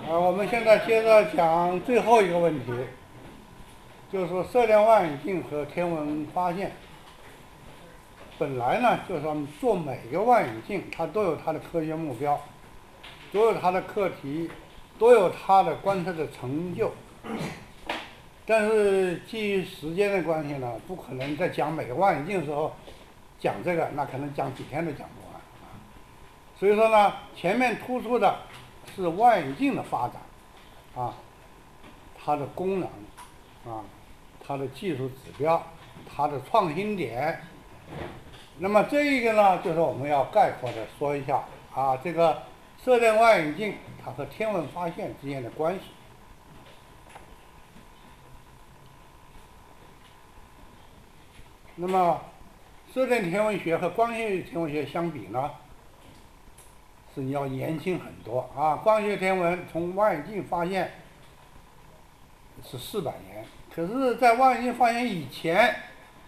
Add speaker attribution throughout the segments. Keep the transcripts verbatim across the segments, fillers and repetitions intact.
Speaker 1: 啊，我们现在接着讲最后一个问题，就是说射电望远镜和天文发现。本来呢，就是说做每个望远镜，它都有它的科学目标，都有它的课题，都有它的观测的成就。但是基于时间的关系呢，不可能在讲每个望远镜的时候讲这个，那可能讲几天都讲不完啊。所以说呢，前面突出的是望远镜的发展啊，它的功能啊，它的技术指标，它的创新点。那么这一个呢，就是我们要概括的说一下啊，这个射电望远镜它和天文发现之间的关系。那么，射电天文学和光学天文学相比呢，是要年轻很多啊。光学天文从望远镜发现是四百年，可是，在望远镜发现以前，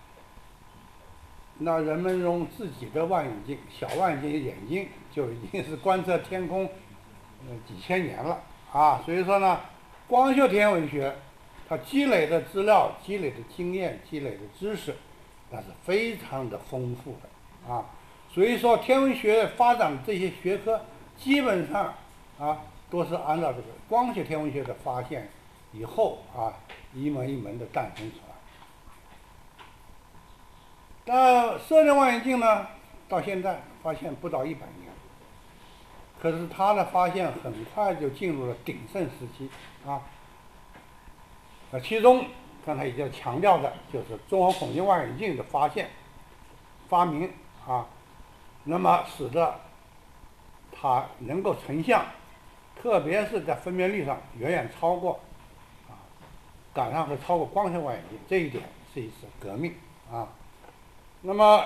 Speaker 1: 那人们用自己的望远镜、小望远镜的眼睛就已经是观测天空，呃，几千年了啊。所以说呢，光学天文学它积累的资料、积累的经验、积累的知识，那是非常的丰富的啊。所以说，天文学发展这些学科基本上啊都是按照这个光学天文学的发现以后啊一门一门的诞生出来。但射电望远镜呢，到现在发现不到一百年，可是它的发现很快就进入了鼎盛时期啊。呃，其中刚才已经强调的就是综合孔径望远镜的发现、发明啊，那么使得它能够成像，特别是在分辨率上远远超过啊，赶上和超过光学望远镜，这一点是一次革命啊。那么，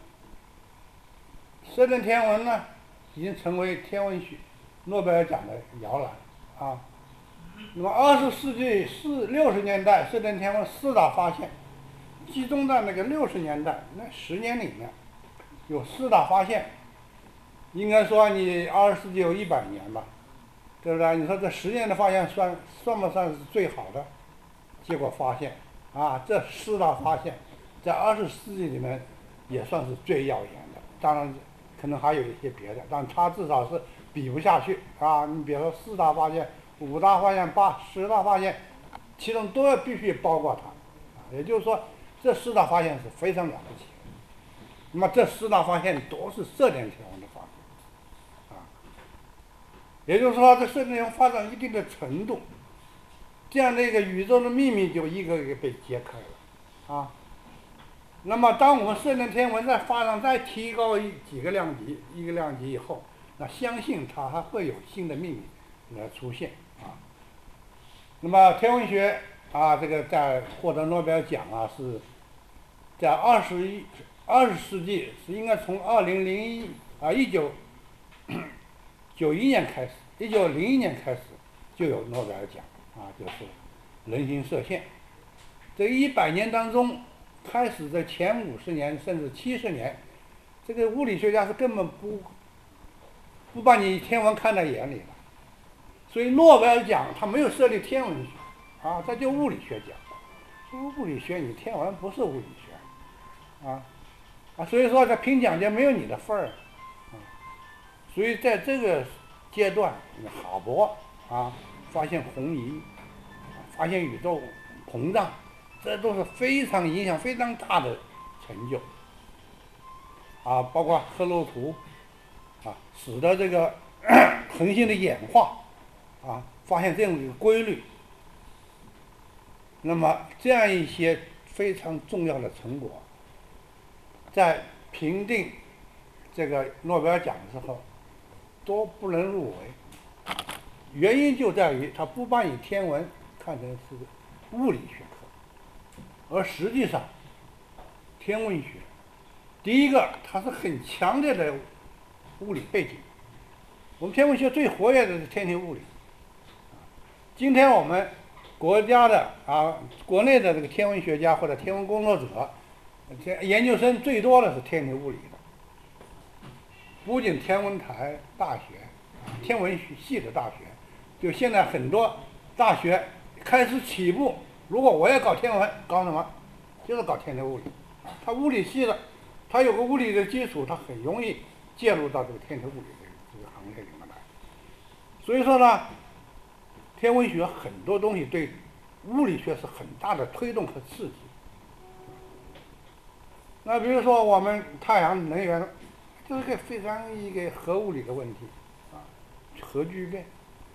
Speaker 1: 射电天文呢，已经成为天文学诺贝尔奖的摇篮啊。那么，二十世纪四六十年代，射电天文四大发现，集中在那个六十年代那十年里面，有四大发现。应该说，你二十世纪有一百年吧，对不对？你说这十年的发现算算不算是最好的结果发现啊？这四大发现。在二十世纪里面，也算是最耀眼的。当然，可能还有一些别的，但它至少是比不下去啊。你比如说四大发现、五大发现、八十大发现，其中都要必须包括它。啊，也就是说，这四大发现是非常了不起的。那么这四大发现都是射电天文的发现，啊，也就是说，这射电天文发展一定的程度，这样的一个宇宙的秘密就一个一个被揭开了，啊。那么，当我们射电天文在发展再提高一几个量级、一个量级以后，那相信它还会有新的秘密来出现啊。那么，天文学啊，这个在获得诺贝尔奖啊，是在二十一二十世纪是应该从二零零一啊一九九一年开始，一九零一年开始就有诺贝尔奖啊，就是人形射线。这一百年当中，开始在前五十年甚至七十年，这个物理学家是根本不不把你天文看在眼里的，所以诺贝尔奖它没有设立天文学啊，这就物理学奖。说物理学你天文不是物理学啊啊，所以说这评奖就没有你的份儿啊。所以在这个阶段，哈勃啊发现红移，发现宇宙膨胀。这都是非常影响非常大的成就，啊，包括赫鲁图，啊，使得这个恒星的演化，啊，发现这样一个规律。那么这样一些非常重要的成果，在评定这个诺贝尔奖的时候，都不能入围，原因就在于它不把你天文看成是物理学。而实际上，天文学，第一个它是很强烈的物理背景。我们天文学最活跃的是天体物理。今天我们国家的啊，国内的这个天文学家或者天文工作者，研究生最多的是天体物理的。不仅天文台大学、天文系的大学， 就现在很多大学开始起步，如果我要搞天文，搞什么？就是搞天体物理。它物理系的，它有个物理的基础，它很容易介入到这个天体物理的这个行业里面来。所以说呢，天文学很多东西对物理学是很大的推动和刺激。那比如说我们太阳能源，这是个非常一个核物理的问题啊，核聚变。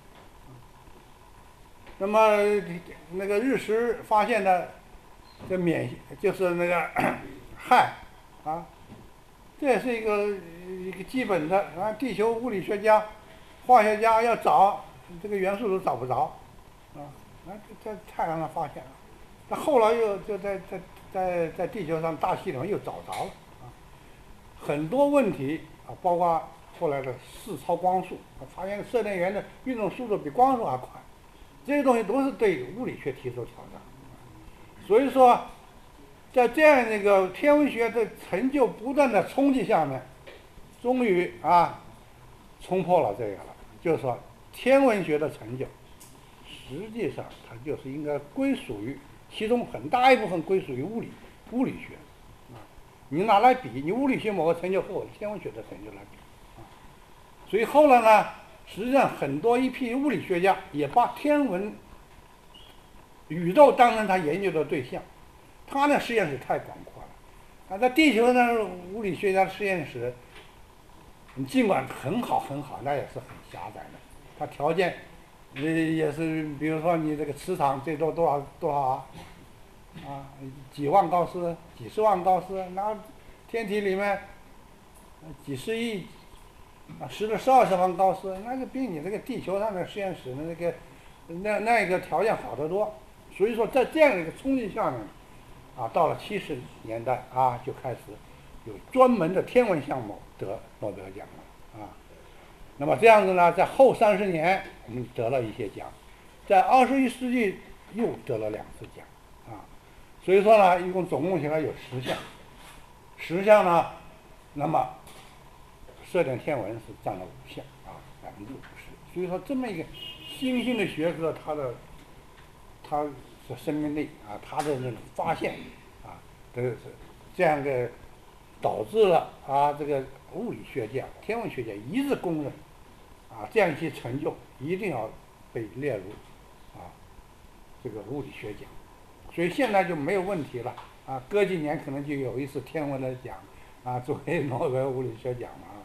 Speaker 1: 那么那个日食发现的这免就是那个氦啊，这也是一个一个基本的啊，地球物理学家、化学家要找这个元素都找不着啊，那在太阳上发现了，那后来又就在在在在地球上大气里面又找着了啊，很多问题啊，包括后来的视超光速，发现射电源的运动速度比光速还快。这些东西都是对物理学提出挑战，所以说，在这样一个天文学的成就不断的冲击下面，终于啊，冲破了这个了。就是说，天文学的成就，实际上它就是应该归属于其中很大一部分归属于物理物理学，啊，你拿来比，你物理学某个成就和我的天文学的成就来比，啊，所以后来呢？实际上，很多一批物理学家也把天文、宇宙当成他研究的对象。他的实验室太广阔了，啊，在地球上物理学家的实验室，尽管很好很好，那也是很狭窄的。它条件，呃，也是，比如说你这个磁场最多多少多少啊，啊，几万高斯、几十万高斯，那天体里面几十亿。啊，十的十二十万高斯，那就比你这个地球上的实验室的那个那那个条件好得多。所以说，在这样一个冲击下面，啊，到了七十年代啊，就开始有专门的天文项目得诺贝尔奖了啊。那么这样子呢，在后三十年我们得了一些奖，在二十一世纪又得了两次奖啊。所以说呢，一共总共起来有十项，十项呢，那么。射电天文是占了五项啊，百分之五十。所以说，这么一个新兴的学科，它的它的生命力啊，它的那种发现啊，这是这样的，导致了啊，这个物理学家、天文学家一致公认啊，这样一些成就一定要被列入啊这个物理学奖。所以现在就没有问题了啊，隔几年可能就有一次天文的奖啊，作为诺贝尔物理学奖了啊。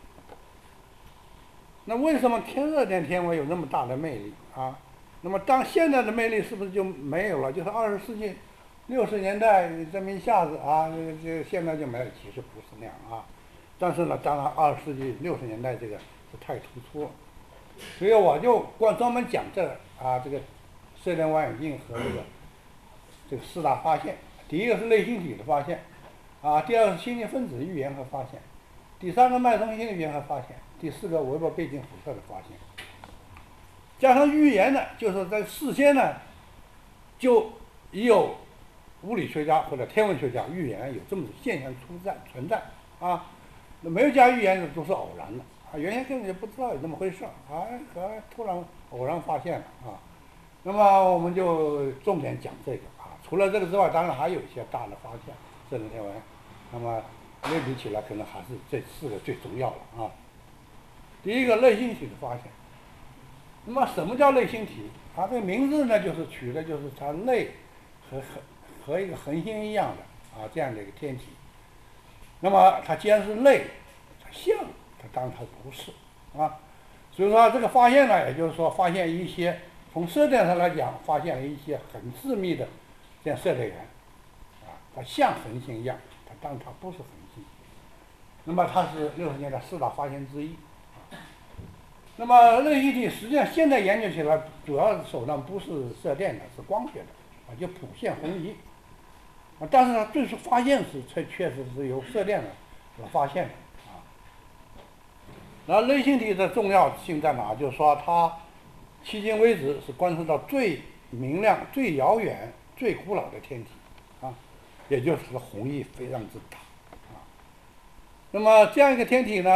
Speaker 1: 那为什么天热电天文有那么大的魅力啊？那么当现在的魅力是不是就没有了？就是二十世纪六十年代这么一下子啊，这现在就没有，其实不是那样啊。但是呢，当然二十世纪六十年代这个是太突出了，所以我就光专门讲这个啊，这个射电望远镜和这个这个四大发现。第一个是类星体的发现，啊，第二个是氢气分子预言和发现，第三个脉冲性预言和发现。第四个，微波背景辐射的发现，加上预言呢，就是在事先呢，就已有物理学家或者天文学家预言有这么现象存在存在啊，那没有加预言的都是偶然的啊，原先根本就不知道有这么回事啊，和突然偶然发现了啊，那么我们就重点讲这个啊，除了这个之外，当然还有一些大的发现，射电天文，那么类比起来，可能还是这四个最重要的啊。第一个类星体的发现，那么什么叫类星体？它这个名字呢，就是取的就是它类和和和一个恒星一样的啊这样的一个天体。那么它既然是类，它像，它当然它不是啊。所以说这个发现呢，也就是说发现一些从射电上来讲，发现了一些很致密的这样射电源啊，它像恒星一样，它当然它不是恒星。那么它是六十年代四大发现之一。那么类星体实际上现在研究起来，主要手段不是射电的，是光学的啊，就谱线红移啊。但是呢，最初发现是确确实是由射电的所发现的啊。那类星体的重要性在哪？就是说它迄今为止是观测到最明亮、最遥远、最古老的天体啊，也就是红移非常之大啊。那么这样一个天体呢，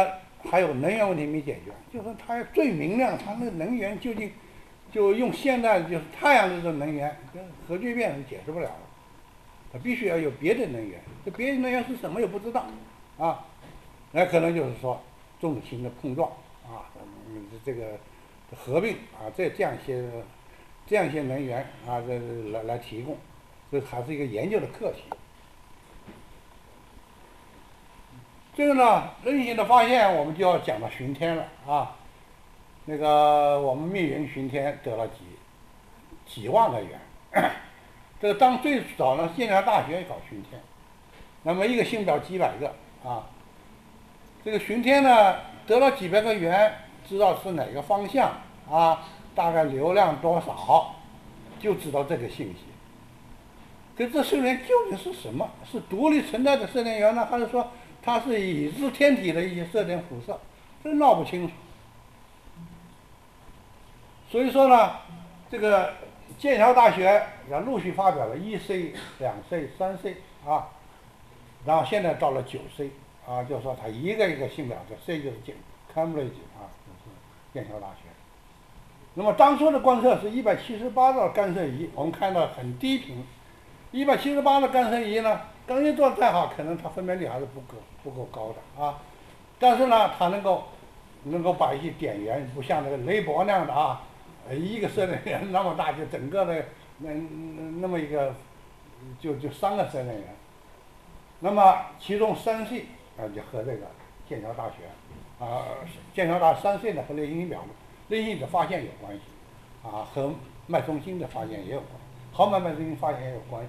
Speaker 1: 还有能源问题没解决，就是它最明亮，它那个能源究竟就用现在就是太阳的这种能源跟核聚变是解释不了的，它必须要有别的能源，这别的能源是什么也不知道啊，那可能就是说重型的碰撞啊，嗯，这个合并啊，这这样一些这样一些能源啊，这来来提供，这还是一个研究的课题。这个呢，人性的发现，我们就要讲到巡天了啊。那个我们密云巡天得了几几万个元，这个当最早呢，剑桥大学搞巡天，那么一个星表几百个啊。这个巡天呢，得了几百个元，知道是哪个方向啊，大概流量多少，就知道这个信息。可这射电究竟是什么？是独立存在的射电源呢，还是说它是已知天体的一些射电辐射？这闹不清楚。所以说呢，这个剑桥大学也陆续发表了一 C、两 C、三 C 啊，然后现在到了九 C 啊，就是说它一个一个星表，这 C 就是剑 Cambridge 啊，就是剑桥大学。那么当初的观测是一百七十八道干涉仪，我们看到很低频。一百七十八的干涉仪呢，干涉做得再好，可能它分辨率还是不够不够高的啊。但是呢，它能够能够把一些点源，不像那个雷伯那样的啊，呃，一个射电源那么大，就整个的那那么一个，就就三个射电源。那么其中三 C 啊，就和这个剑桥大学啊，剑桥大三 C 呢和类星表类星的发现有关系，啊，和脉冲星的发现也有关系，豪曼脉冲星发现也有关系。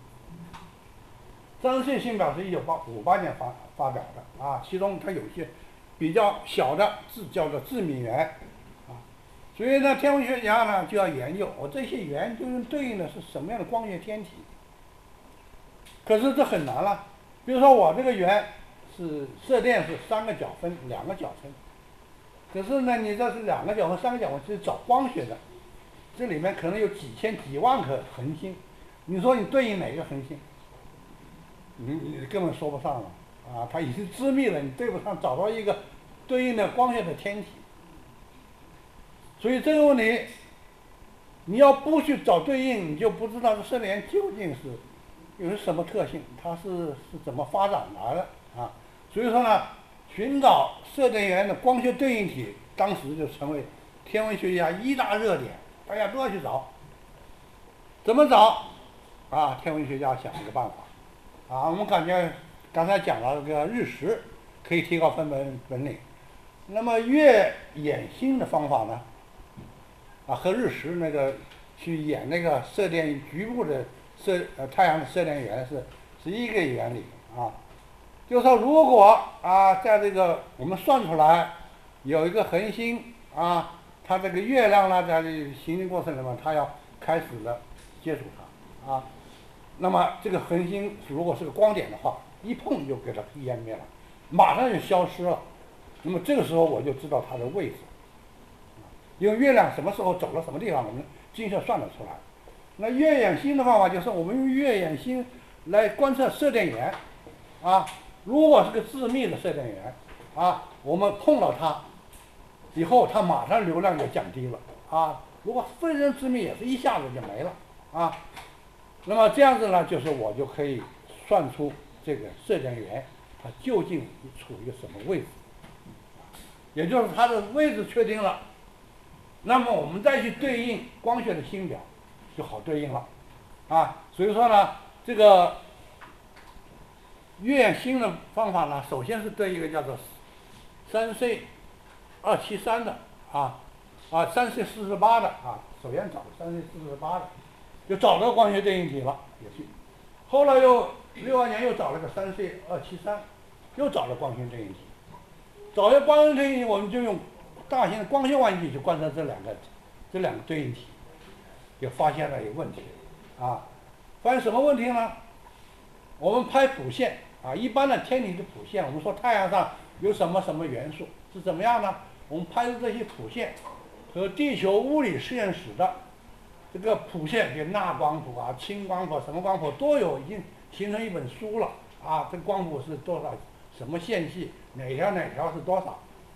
Speaker 1: 三 C 星表是一九五八年发发表的啊，其中它有些比较小的字叫做致密源啊，所以呢，天文学家呢就要研究我、哦、这些源究竟对应的是什么样的光学天体。可是这很难了，比如说我这个源是射电是三个角分，两个角分，可是呢，你这是两个角分、三个角分是找光学的，这里面可能有几千、几万颗恒星，你说你对应哪个恒星？你你根本说不上了啊！它已经致密了，你对不上，找到一个对应的光学的天体。所以这个问题，你要不去找对应，你就不知道这射电源究竟是有什么特性，它是是怎么发展来的啊？所以说呢，寻找射电源的光学对应体，当时就成为天文学家一大热点，大家都要去找。怎么找？啊，天文学家想了个办法。啊，我们感觉刚才讲了这个日食可以提高分本本领，那么月掩星的方法呢？啊，和日食那个去演那个射电局部的射呃太阳的射电源是是一个原理啊。就是说，如果啊，在这个我们算出来有一个恒星啊，它这个月亮呢，在行进过程里面，它要开始了接触它啊。那么这个恒星如果是个光点的话，一碰就给它湮灭了，马上就消失了。那么这个时候我就知道它的位置，因为月亮什么时候走了什么地方，我们精确算得出来。那月掩星的方法就是我们用月掩星来观测射电源，啊，如果是个致密的射电源，啊，我们碰到它以后，它马上流量就降低了，啊，如果非人致密也是一下子就没了，啊。那么这样子呢，就是我就可以算出这个射电源它究竟处于一个什么位置，也就是它的位置确定了，那么我们再去对应光学的星表就好对应了，啊，所以说呢，这个月掩星的方法呢，首先是对一个叫做三 C 二七三的啊啊三 C 四十八的啊，首先找三 C 四十八的。就找到光学对应体了，也是。后来又六二年又找了个三 C 二七三，又找了光学对应体。找了光学对应体，我们就用大型的光学望远镜去观测这两个这两个对应体，就发现了有问题啊。发现什么问题呢？我们拍谱线啊，一般的天体的谱线，我们说太阳上有什么什么元素是怎么样呢？我们拍的这些谱线和地球物理实验室的这个谱线，比如钠光谱啊、氢光谱、什么光谱都有，已经形成一本书了啊。这光谱是多少？什么线系？哪条哪条是多少？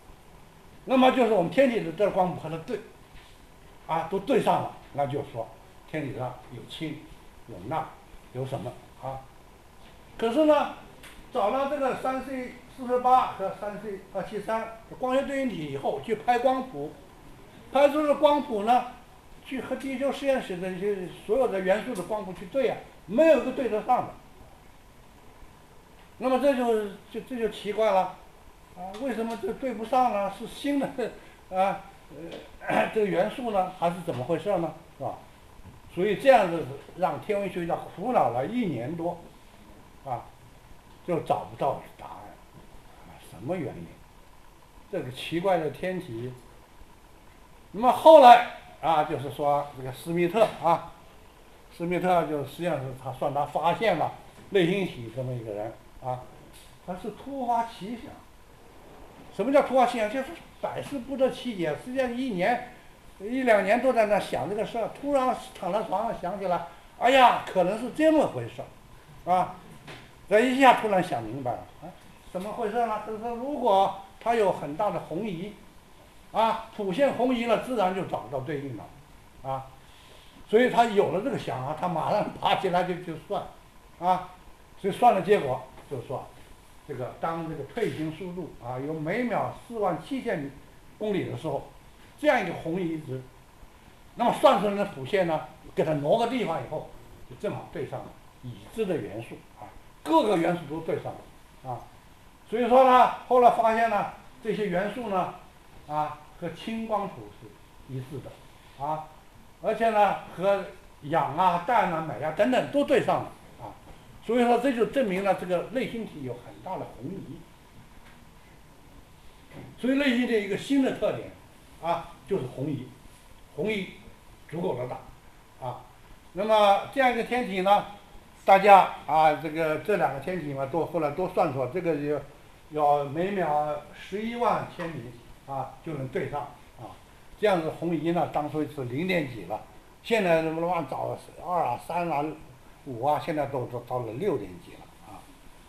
Speaker 1: 那么就是我们天体的这光谱和它对，啊，都对上了，那就是说天体上有氢、有钠、有什么啊？可是呢，找到这个三 C 四十八和三 C 二七三光学对应体以后，去拍光谱，拍出的光谱呢，去和地球实验室的一些所有的元素的光谱去对啊，没有一个对得上的。那么这就就这就奇怪了，啊，为什么这对不上呢？是新的啊呃这个元素呢，还是怎么回事呢？是吧？所以这样子让天文学家苦恼了一年多，啊，就找不到答案，啊，什么原因？这个奇怪的天体。那么后来啊，就是说这个施密特啊，施密特就实际上是他算他发现了类星体这么一个人啊，他是突发奇想。什么叫突发奇想？就是百思不得其解，实际上一年一两年都在那想这个事儿，突然躺在床上想起来，哎呀，可能是这么回事儿，啊，这一下突然想明白了，啊，怎么回事呢？就是说，如果它有很大的红移，啊，谱线红移了，自然就找不到对应了，啊，所以他有了这个想法，他马上爬起来就就算，啊，所以算的结果就是说，这个当这个退行速度啊有每秒四万七千公里的时候，这样一个红移值，那么算出来的谱线呢，给它挪个地方以后，就正好对上了已知的元素啊，各个元素都对上了啊，所以说呢，后来发现呢，这些元素呢，啊和氢光谱是一致的啊，而且呢和氧啊、氮啊、镁啊等等都对上了啊，所以说这就证明了这个类星体有很大的红移。所以类星的一个新的特点啊，就是红移，红移足够的大啊。那么这样一个天体呢，大家啊，这个这两个天体嘛，都后来都算出来，这个要要每秒十一万千米啊就能对上啊。这样子红移呢，当初是零点几了，现在什么乱找二啊、三啊、五啊，现在都都到了六点几了啊。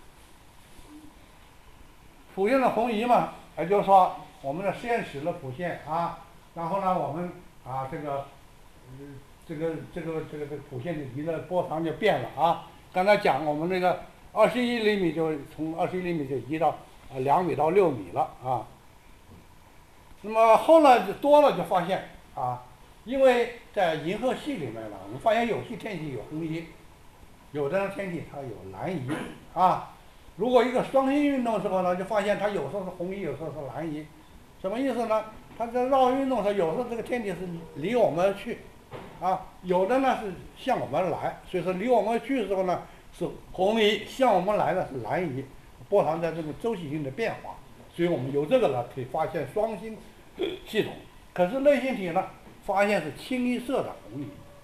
Speaker 1: 谱线的红移嘛，也就是说我们的实验室的谱线啊，然后呢，我们啊这个，嗯，这个这个这个这个谱线的离的波长就变了啊。刚才讲我们这个二十一厘米就从二十一厘米就移到啊两米到六米了啊。那么后来就多了就发现啊，因为在银河系里面呢，我们发现有些天体有红移，有的天体它有蓝移啊。如果一个双星运动的时候呢，就发现它有时候是红移，有时候是蓝移，什么意思呢？它在绕运动的时候，有时候这个天体是离我们而去，啊，有的呢是向我们来，所以说离我们而去的时候呢是红移，向我们来的是蓝移，波长在这个周期性的变化，所以我们由这个呢可以发现双星系统。可是类星体呢，发现是清一色的红移，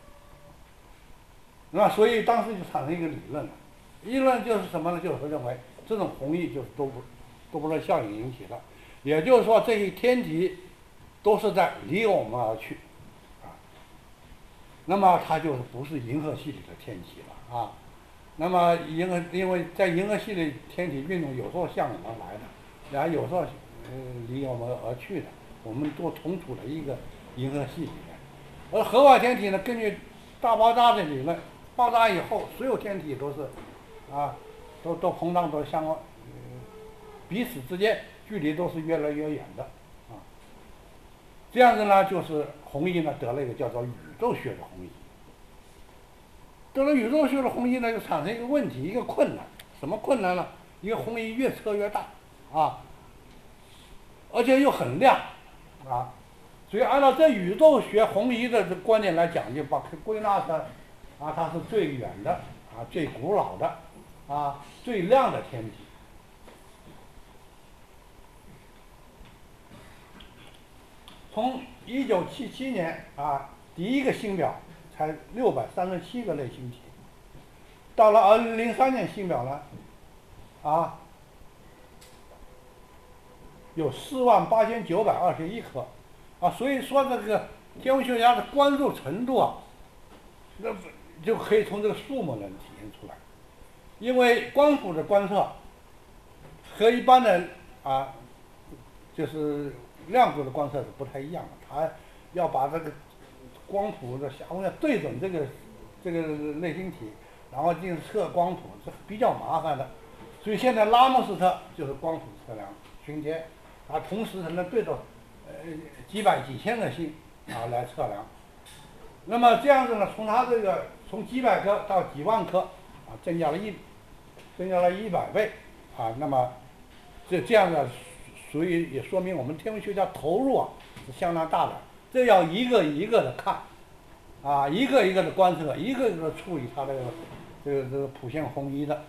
Speaker 1: 那所以当时就产生一个理论了。议论就是什么呢？就是认为这种红移就是多多布勒效应引起的，也就是说这些天体都是在离我们而去，啊，那么它就是不是银河系里的天体了啊。那么银河因为在银河系里天体运动有时候向我们来的，然后有时候呃离我们而去的，我们都同处在一个银河系里面。而核外天体呢，根据大爆炸的理论，爆炸以后所有天体都是。啊，都都膨胀都相关，呃，彼此之间距离都是越来越远的，啊，这样子呢，就是红移呢得了一个叫做宇宙学的红移。得了宇宙学的红移呢，就产生一个问题，一个困难，什么困难呢？一个红移越测越大，啊，而且又很亮，啊，所以按照这宇宙学红移的观点来讲，就把它归纳成，啊，它是最远的，啊，最古老的。啊，最亮的天体。从一九七七年啊，第一个星表才六百三十七个类星体，到了二零零三年星表呢，啊，有四万八千九百二十一颗，啊，所以说这个天文学家的关注程度啊，那就可以从这个数目能体现出来。因为光谱的观测和一般的啊，就是量子的观测是不太一样的，它要把这个光谱的相要对准这个这个类星体，然后进行测光谱，是比较麻烦的。所以现在拉莫斯特就是光谱测量巡天，啊，同时才能对着呃几百几千个星啊来测量。那么这样子呢，从它这个从几百颗到几万颗啊，增加了一增加了一百倍啊。那么这这样的，所以也说明我们天文学家投入啊是相当大的。这要一个一个的看，啊，一个一个的观测，一个一个的处理它的这个这个谱线红移的。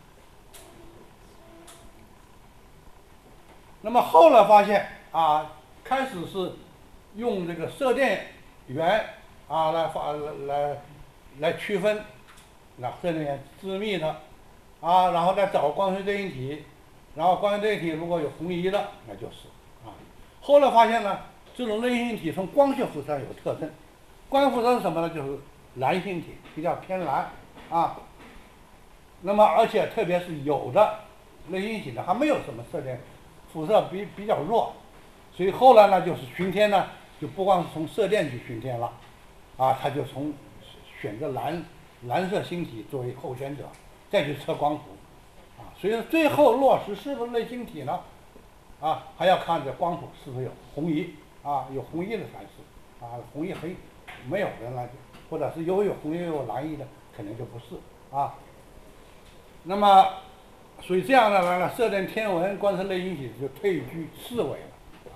Speaker 1: 那么后来发现啊，开始是用这个射电源啊来发来来区分，那射电源致密的啊，然后再找光学对应体，然后光学对应体如果有红移的，那就是啊。后来发现呢，这种类星体从光学辐射有特征，光学辐射是什么呢？就是蓝星体，比较偏蓝啊。那么而且特别是有的类星体呢，还没有什么射电。辐射比比较弱，所以后来呢，就是巡天呢，就不光是从射电去巡天了，啊，他就从选择蓝蓝色星体作为候选者，再去测光谱，啊，所以最后落实是不是类星体呢？啊，还要看这光谱是不是有红移，啊，有红移的才是，啊，红移黑没有的那就，或者是又有红移又有蓝移的，可能就不是，啊，那么。所以这样的呢，射电天文观测类星体就退居次位了。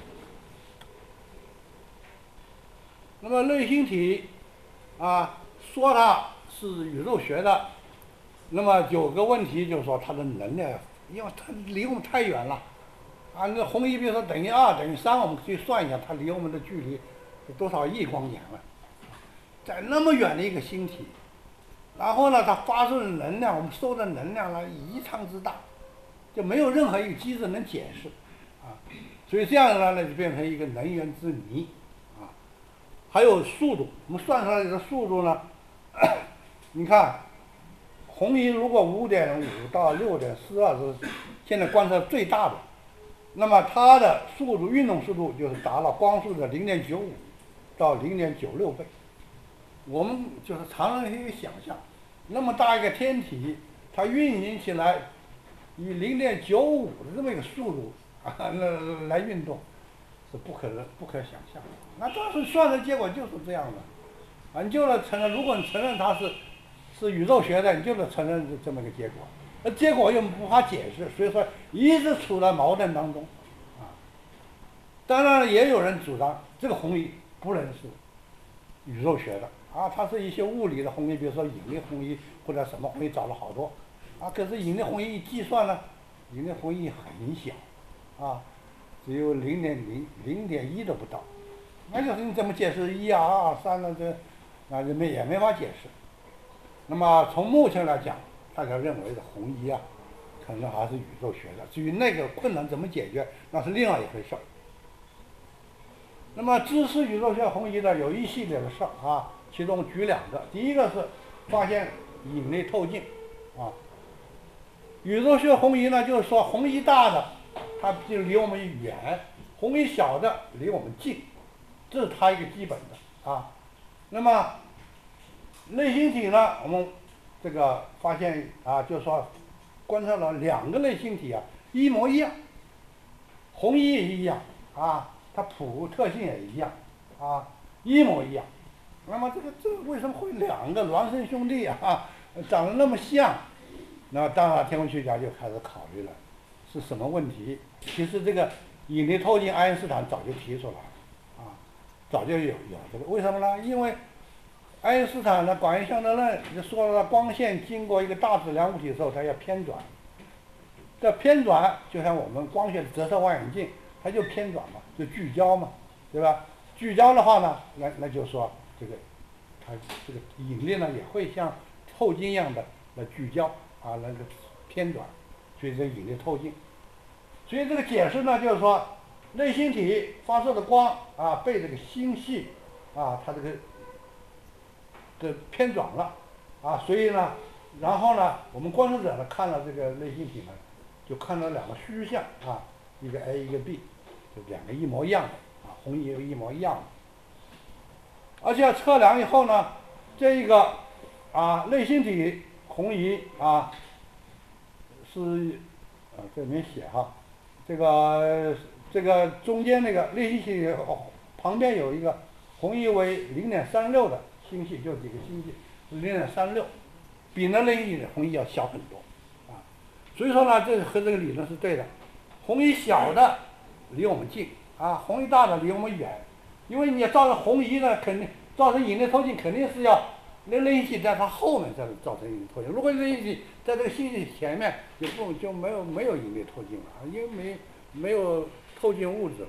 Speaker 1: 那么类星体啊，说它是宇宙学的，那么有个问题就是说它的能量，因为它离我们太远了，啊，那红移比如说等于二等于三，我们可以算一下，它离我们的距离有多少亿光年了，在那么远的一个星体。然后呢，它发出的能量，我们收的能量呢异常之大，就没有任何一个机制能解释，啊，所以这样呢，那就变成一个能源之谜，啊，还有速度，我们算出来的速度呢，你看，红移如果五点五到六点四二是现在观测最大的，那么它的速度运动速度就是达到光速的零点九五到零点九六倍。我们就是常人可以想象，那么大一个天体，它运行起来以零点九五的这么一个速度啊，来来运动，是不可能、不可想象的。那当时算的结果就是这样的，啊，你就得承认，如果你承认它是是宇宙学的，你就得承认这么个结果。那结果又无法解释，所以说一直处在矛盾当中，啊。当然也有人主张这个红移不能是宇宙学的。啊，它是一些物理的红移，比如说引力红移或者什么红移找了好多，啊，可是引力红移一计算呢，引力红移很小，啊，只有零点零零点一都不到，那就是你怎么解释一啊二啊三呢？这那就没也没法解释。那么从目前来讲，大家认为的红移啊，可能还是宇宙学的。至于那个困难怎么解决，那是另外一回事儿。那么支持宇宙学红移的有一系列的事儿啊。其中举两个，第一个是发现引力透镜，啊，宇宙学红移呢，就是说红移大的它就离我们远，红移小的离我们近，这是它一个基本的啊。那么类星体呢，我们这个发现啊，就是说观测了两个类星体啊，一模一样，红移也一样啊，它谱特性也一样啊，一模一样。那么这个这个为什么会两个孪生兄弟啊长得那么像？那当然天文学家就开始考虑了，是什么问题？其实这个引力透镜，爱因斯坦早就提出来了，啊，早就有有这个。为什么呢？因为爱因斯坦的广义相对论就说了，光线经过一个大质量物体的时候，它要偏转。这偏转就像我们光学的折射望远镜，它就偏转嘛，就聚焦嘛，对吧？聚焦的话呢，那那就是说。这个，它这个引力呢也会像透镜一样的来聚焦啊，那个偏转，所以这引力透镜。所以这个解释呢，就是说类星体发射的光啊，被这个星系啊，它这个这偏转了啊，所以呢，然后呢，我们观测者呢看了这个类星体呢，就看到两个虚像啊，一个 A 一个 B， 就两个一模一样的啊，红移一模一样的。而且测量以后呢，这一个啊类星体红移啊是啊这里面写哈，这个这个中间那个类星体旁边有一个红移为零点三六的星系，就几个星系零点三六，比那类星体的红移要小很多啊。所以说呢，这和这个理论是对的。红移小的离我们近啊，红移大的离我们远，因为你要造成红移呢，肯定造成引力透镜，肯定是要那类星体在它后面才能造成引力透镜。如果类星体在这个星系前面，就不就没有没有引力透镜了，因为没没有透镜物质了。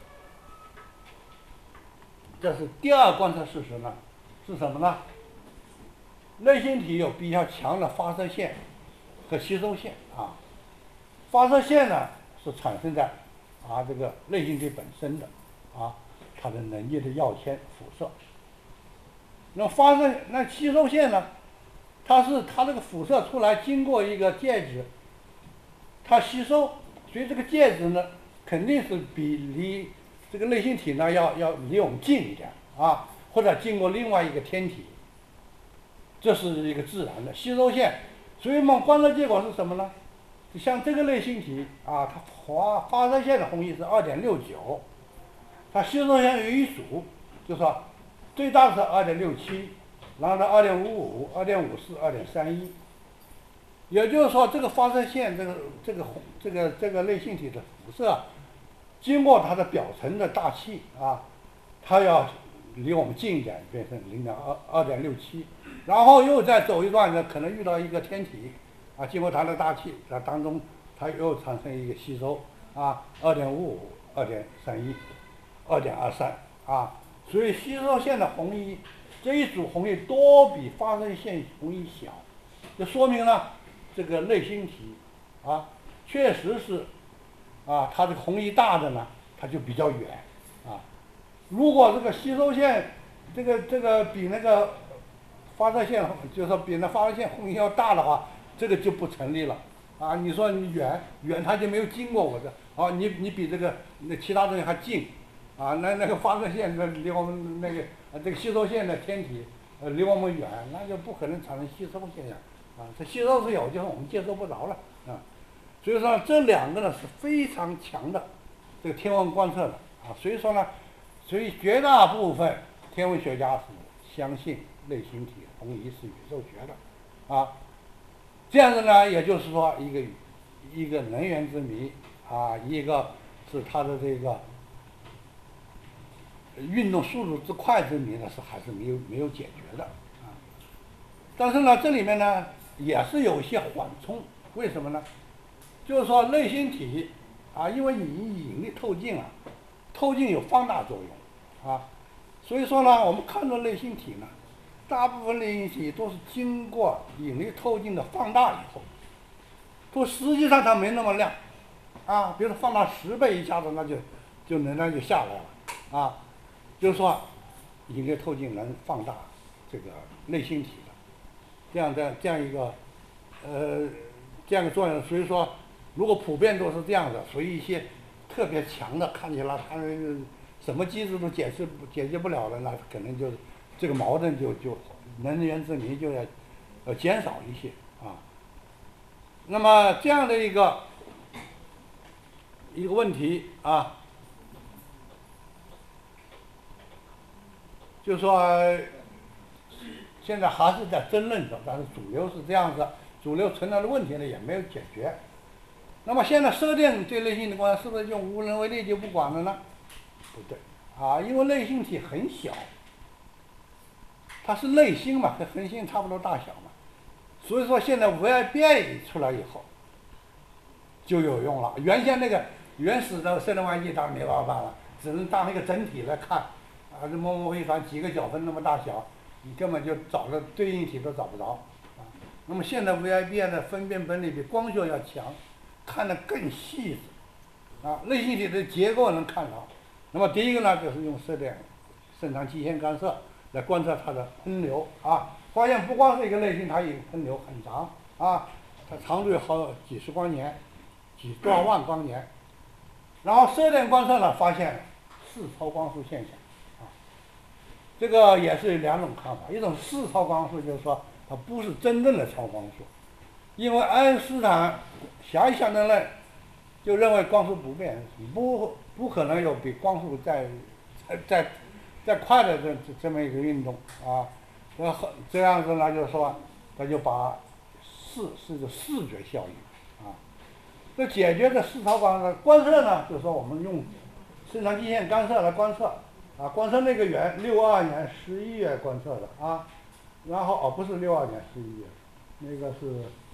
Speaker 1: 这是第二观测事实呢，是什么呢？类星体有比较强的发射线和吸收线啊。发射线呢是产生在啊这个类星体本身的啊，它的能级的耀铅辐射。那发射那吸收线呢，它是它这个辐射出来经过一个介质，它吸收，所以这个介质呢肯定是比离这个类星体呢要要离我们近一点啊，或者经过另外一个天体。这是一个自然的吸收线，所以我们观测结果是什么呢？像这个类星体啊，它发发射线的红移是二点六九，它吸收线有一组，就是说最大是二点六七，然后呢二点五五、二点五四、二点三一。也就是说，这个发射线这个这个红这个这个类星体的辐射，经过它的表层的大气啊，它要离我们近一点，变成零点二二点六七，然后又再走一段呢，可能遇到一个天体。啊，经过它的大气，它当中它又产生一个吸收啊，二点五五、二点三一、二点二三啊，所以吸收线的红移这一组红移多比发射线红移小，就说明了这个类星体啊，确实是啊，它这个红移大的呢，它就比较远啊。如果这个吸收线这个这个比那个发射线，就是说比那发射线红移要大的话，这个就不成立了，啊！你说你远远，它就没有经过我的，哦，你你比这个那其他东西还近，啊，那那个发射线离我们那个呃这个吸收线的天体呃离我们远，那就不可能产生吸收现象，啊，这吸收是有，就是我们接收不着了，啊，所以说这两个呢是非常强的这个天文观测的，啊，所以说呢，所以绝大部分天文学家是相信类星体红移是宇宙学的，啊。这样子呢，也就是说，一个一个能源之谜啊，一个是它的这个运动速度之快之谜呢，是还是没有没有解决的啊。但是呢，这里面呢也是有一些缓冲，为什么呢？就是说类星体啊，因为你引力透镜啊，透镜有放大作用啊，所以说呢，我们看到类星体呢。大部分类星体都是经过引力透镜的放大以后，都实际上它没那么亮，啊，比如说放大十倍一下子，那就就能量就下来了，啊，就是说引力透镜能放大这个类星体的，这样的这样一个呃这样的作用。所以说，如果普遍都是这样的，所以一些特别强的看起来它什么机制都解释解决不了的，那可能就是。这个矛盾就就能源之谜就要呃减少一些啊。那么这样的一个一个问题啊，就说现在还是在争论中，但是主流是这样子，主流存在的问题呢也没有解决。那么现在设定对类星体观测是不是就无能为力就不管了呢？不对啊，因为类星体很小。它是类星嘛，和恒星差不多大小嘛，所以说现在 V I B A 出来以后就有用了。原先那个原始的射电望远镜当然没办法了，只能当一个整体来看，啊，这摸摸飞船几个角分那么大小，你根本就找个对应体都找不着啊。那么现在 V I B A 的分辨本领比光学要强，看得更细致，啊，类星体的结构能看到。那么第一个呢，就是用射电正常基线干涉。来观测它的喷流啊，发现不光是一个类星，它有喷流很长啊，它长度有好几十光年，几多少万光年， 然后射电观测呢发现视超光速现象，啊，这个也是两种看法，一种视超光速就是说它不是真正的超光速，因为爱因斯坦狭义相对论就认为光速不变，不不可能有比光速再再再快的这这么一个运动啊，然后这样子呢，就是说他就把视是个视觉效应啊。这解决这视超光的观测呢，就是说我们用肾上基线干涉来观测啊，观测那个圆六二年十一月观测的啊，然后哦不是六二年十一月，那个是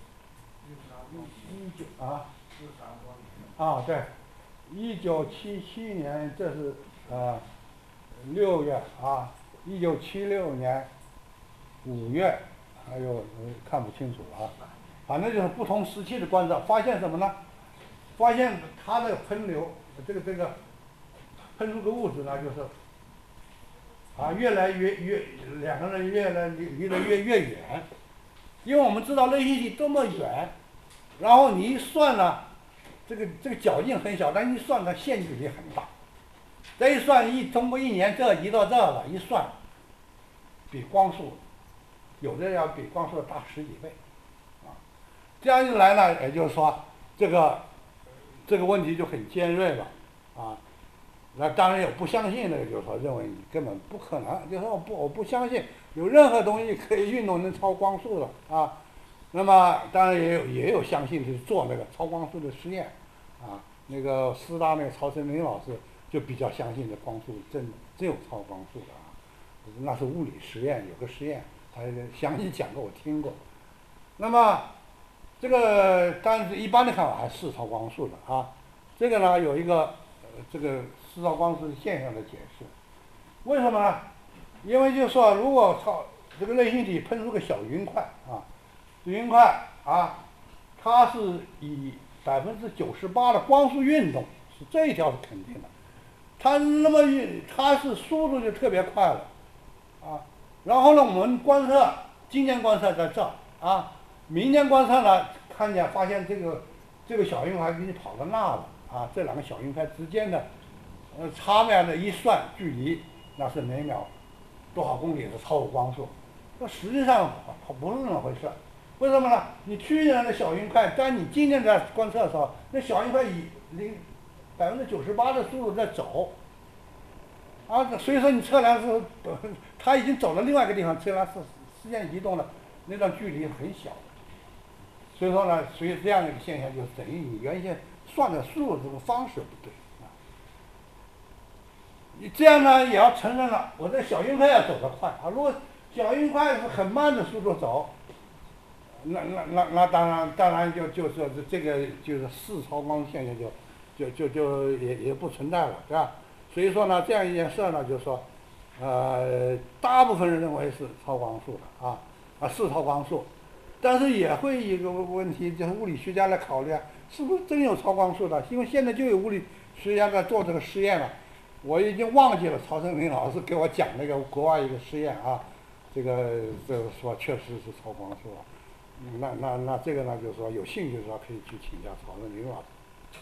Speaker 1: 一九啊啊对，一九七七年这是呃六月啊，一九七六年五月，还有呃看不清楚了啊，反正就是不同时期的观测，发现什么呢？发现它的喷流，这个这个喷出个物质呢，就是啊越来越越两个人越来离离得越越远，因为我们知道内星体这么远，然后你一算呢，这个这个角径很小，但一算它线距离很大，这一算一通过一年这移到这了，一算，比光速有的要比光速大十几倍，啊，这样一来呢，也就是说这个。这个问题就很尖锐了，啊，那当然有不相信的，就是说认为你根本不可能，就是说我不我不相信有任何东西可以运动能超光速的啊。那么当然也有也有相信去做那个超光速的实验，啊，那个师大那个曹成林老师就比较相信这光速真真有超光速的啊，那是物理实验，有个实验他详细讲过，我听过。那么。这个当然是一般的看法还是视超光速的啊，这个呢有一个呃这个视超光速现象的解释，为什么呢？因为就是说如果超这个内星体喷出个小云块啊，云块啊，它是以百分之九十八的光速运动，是这一条是肯定的，它那么运它是速度就特别快了啊，然后呢我们观测今年观测在这啊。明年观测呢，看见发现这个这个小云块已经跑到那了啊，这两个小云块之间的呃差面的一算距离，那是每秒多少公里是超过光速。那实际上它不是那么回事，为什么呢？你去年的小云块，当你今年在观测的时候，那小云块以零百分之九十八的速度在走，啊，所以说你测量是它已经走到另外一个地方，测量是实现移动了，那段距离很小。所以说呢，所以这样的一个现象就等于你原先算的数这个方式不对啊。你这样呢也要承认了，我这小云块要走得快啊。如果小云块是很慢的速度走，那那那那当然当然就就说这个就是视超光现象就就就就也也不存在了，对吧？所以说呢，这样一件事呢，就是说，呃，大部分人认为是超光速的啊啊视超光速。但是也会一个问题，就是物理学家来考虑啊，是不是真有超光速的？因为现在就有物理学家在做这个实验了，我已经忘记了曹成林老师给我讲那个国外一个实验啊，这个这个说确实是超光速了，那那那这个呢，就是说有兴趣的时候可以去请教曹成林老师。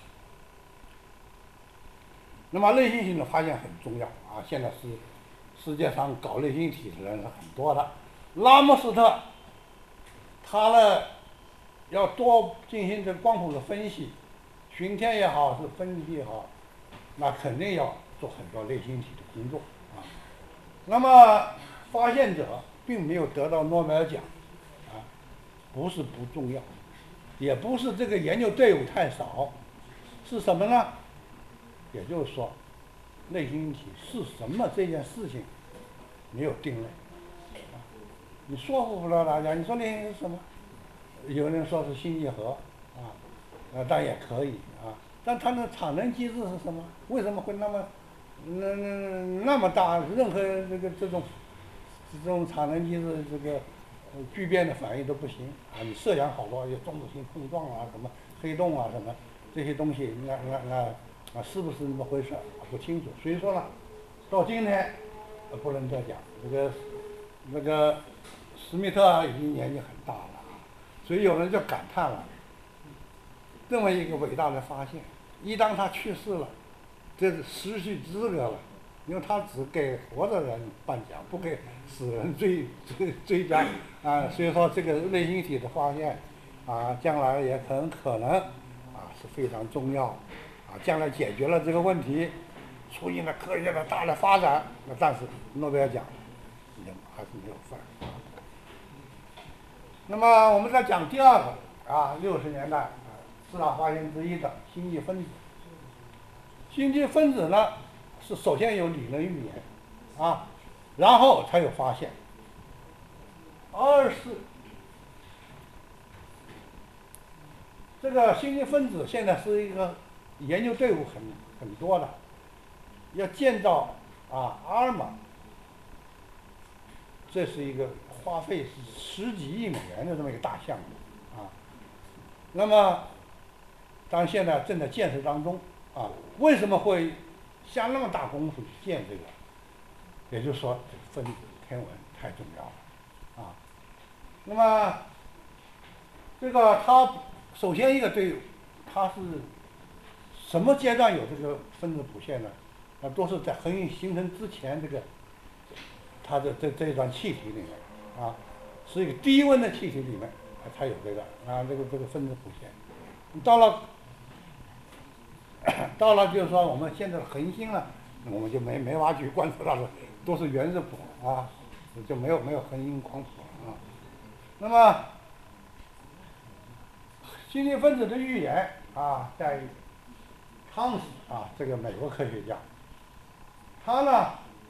Speaker 1: 那么内星体的发现很重要啊，现在是世界上搞内星体的人是很多的，拉莫斯特。他呢，要多进行这光谱的分析，巡天也好，是分析也好，那肯定要做很多类星体的工作啊。那么发现者并没有得到诺贝尔奖，啊，不是不重要，也不是这个研究队伍太少，是什么呢？也就是说，类星体是什么这件事情没有定论。你说服不了大家，你说那是什么？有人说是星际核，啊，呃，但也可以啊。但它的产能机制是什么？为什么会那么，那那那么大？任何这个这种这种产能机制这个呃聚变的反应都不行啊！你设想好多有中子星碰撞啊，什么黑洞啊，什么这些东西，那那那啊，是不是那么回事？不清楚。所以说呢，到今天呃不能再讲这个那个。史密特已经年纪很大了，所以有人就感叹了，这么一个伟大的发现， 一旦他去世了，这是失去资格了，因为他只给活着人颁奖，不给死人追追追奖啊。所以说这个类星体的发现啊，将来也很可能啊是非常重要啊，将来解决了这个问题，出现了科学的大的发展，那但是诺贝尔奖也还是没有份啊。那么我们再讲第二个啊，六十年代啊四大发现之一的星际分子。星际分子呢是首先有理论预言啊，然后才有发现。二是这个星际分子现在是一个研究队伍很很多的，要建造啊阿尔玛，这是一个花费十几亿美元的这么一个大项目啊。那么，当然现在正在建设当中啊。为什么会下那么大功夫去建这个？也就是说，这个分子天文太重要了啊。那么，这个它首先一个队伍，它是什么阶段有这个分子谱线呢？那都是在恒星形成之前，这个它的这这一段气体里面啊，是一个低温的气体里面才有这个啊这个这个分子谱线。到了到了就是说我们现在的恒星呢，我们就没没法去观测到的，都是原子谱啊，就没有没有恒星光谱啊。那么星际分子的预言啊，在汤姆斯啊这个美国科学家，他呢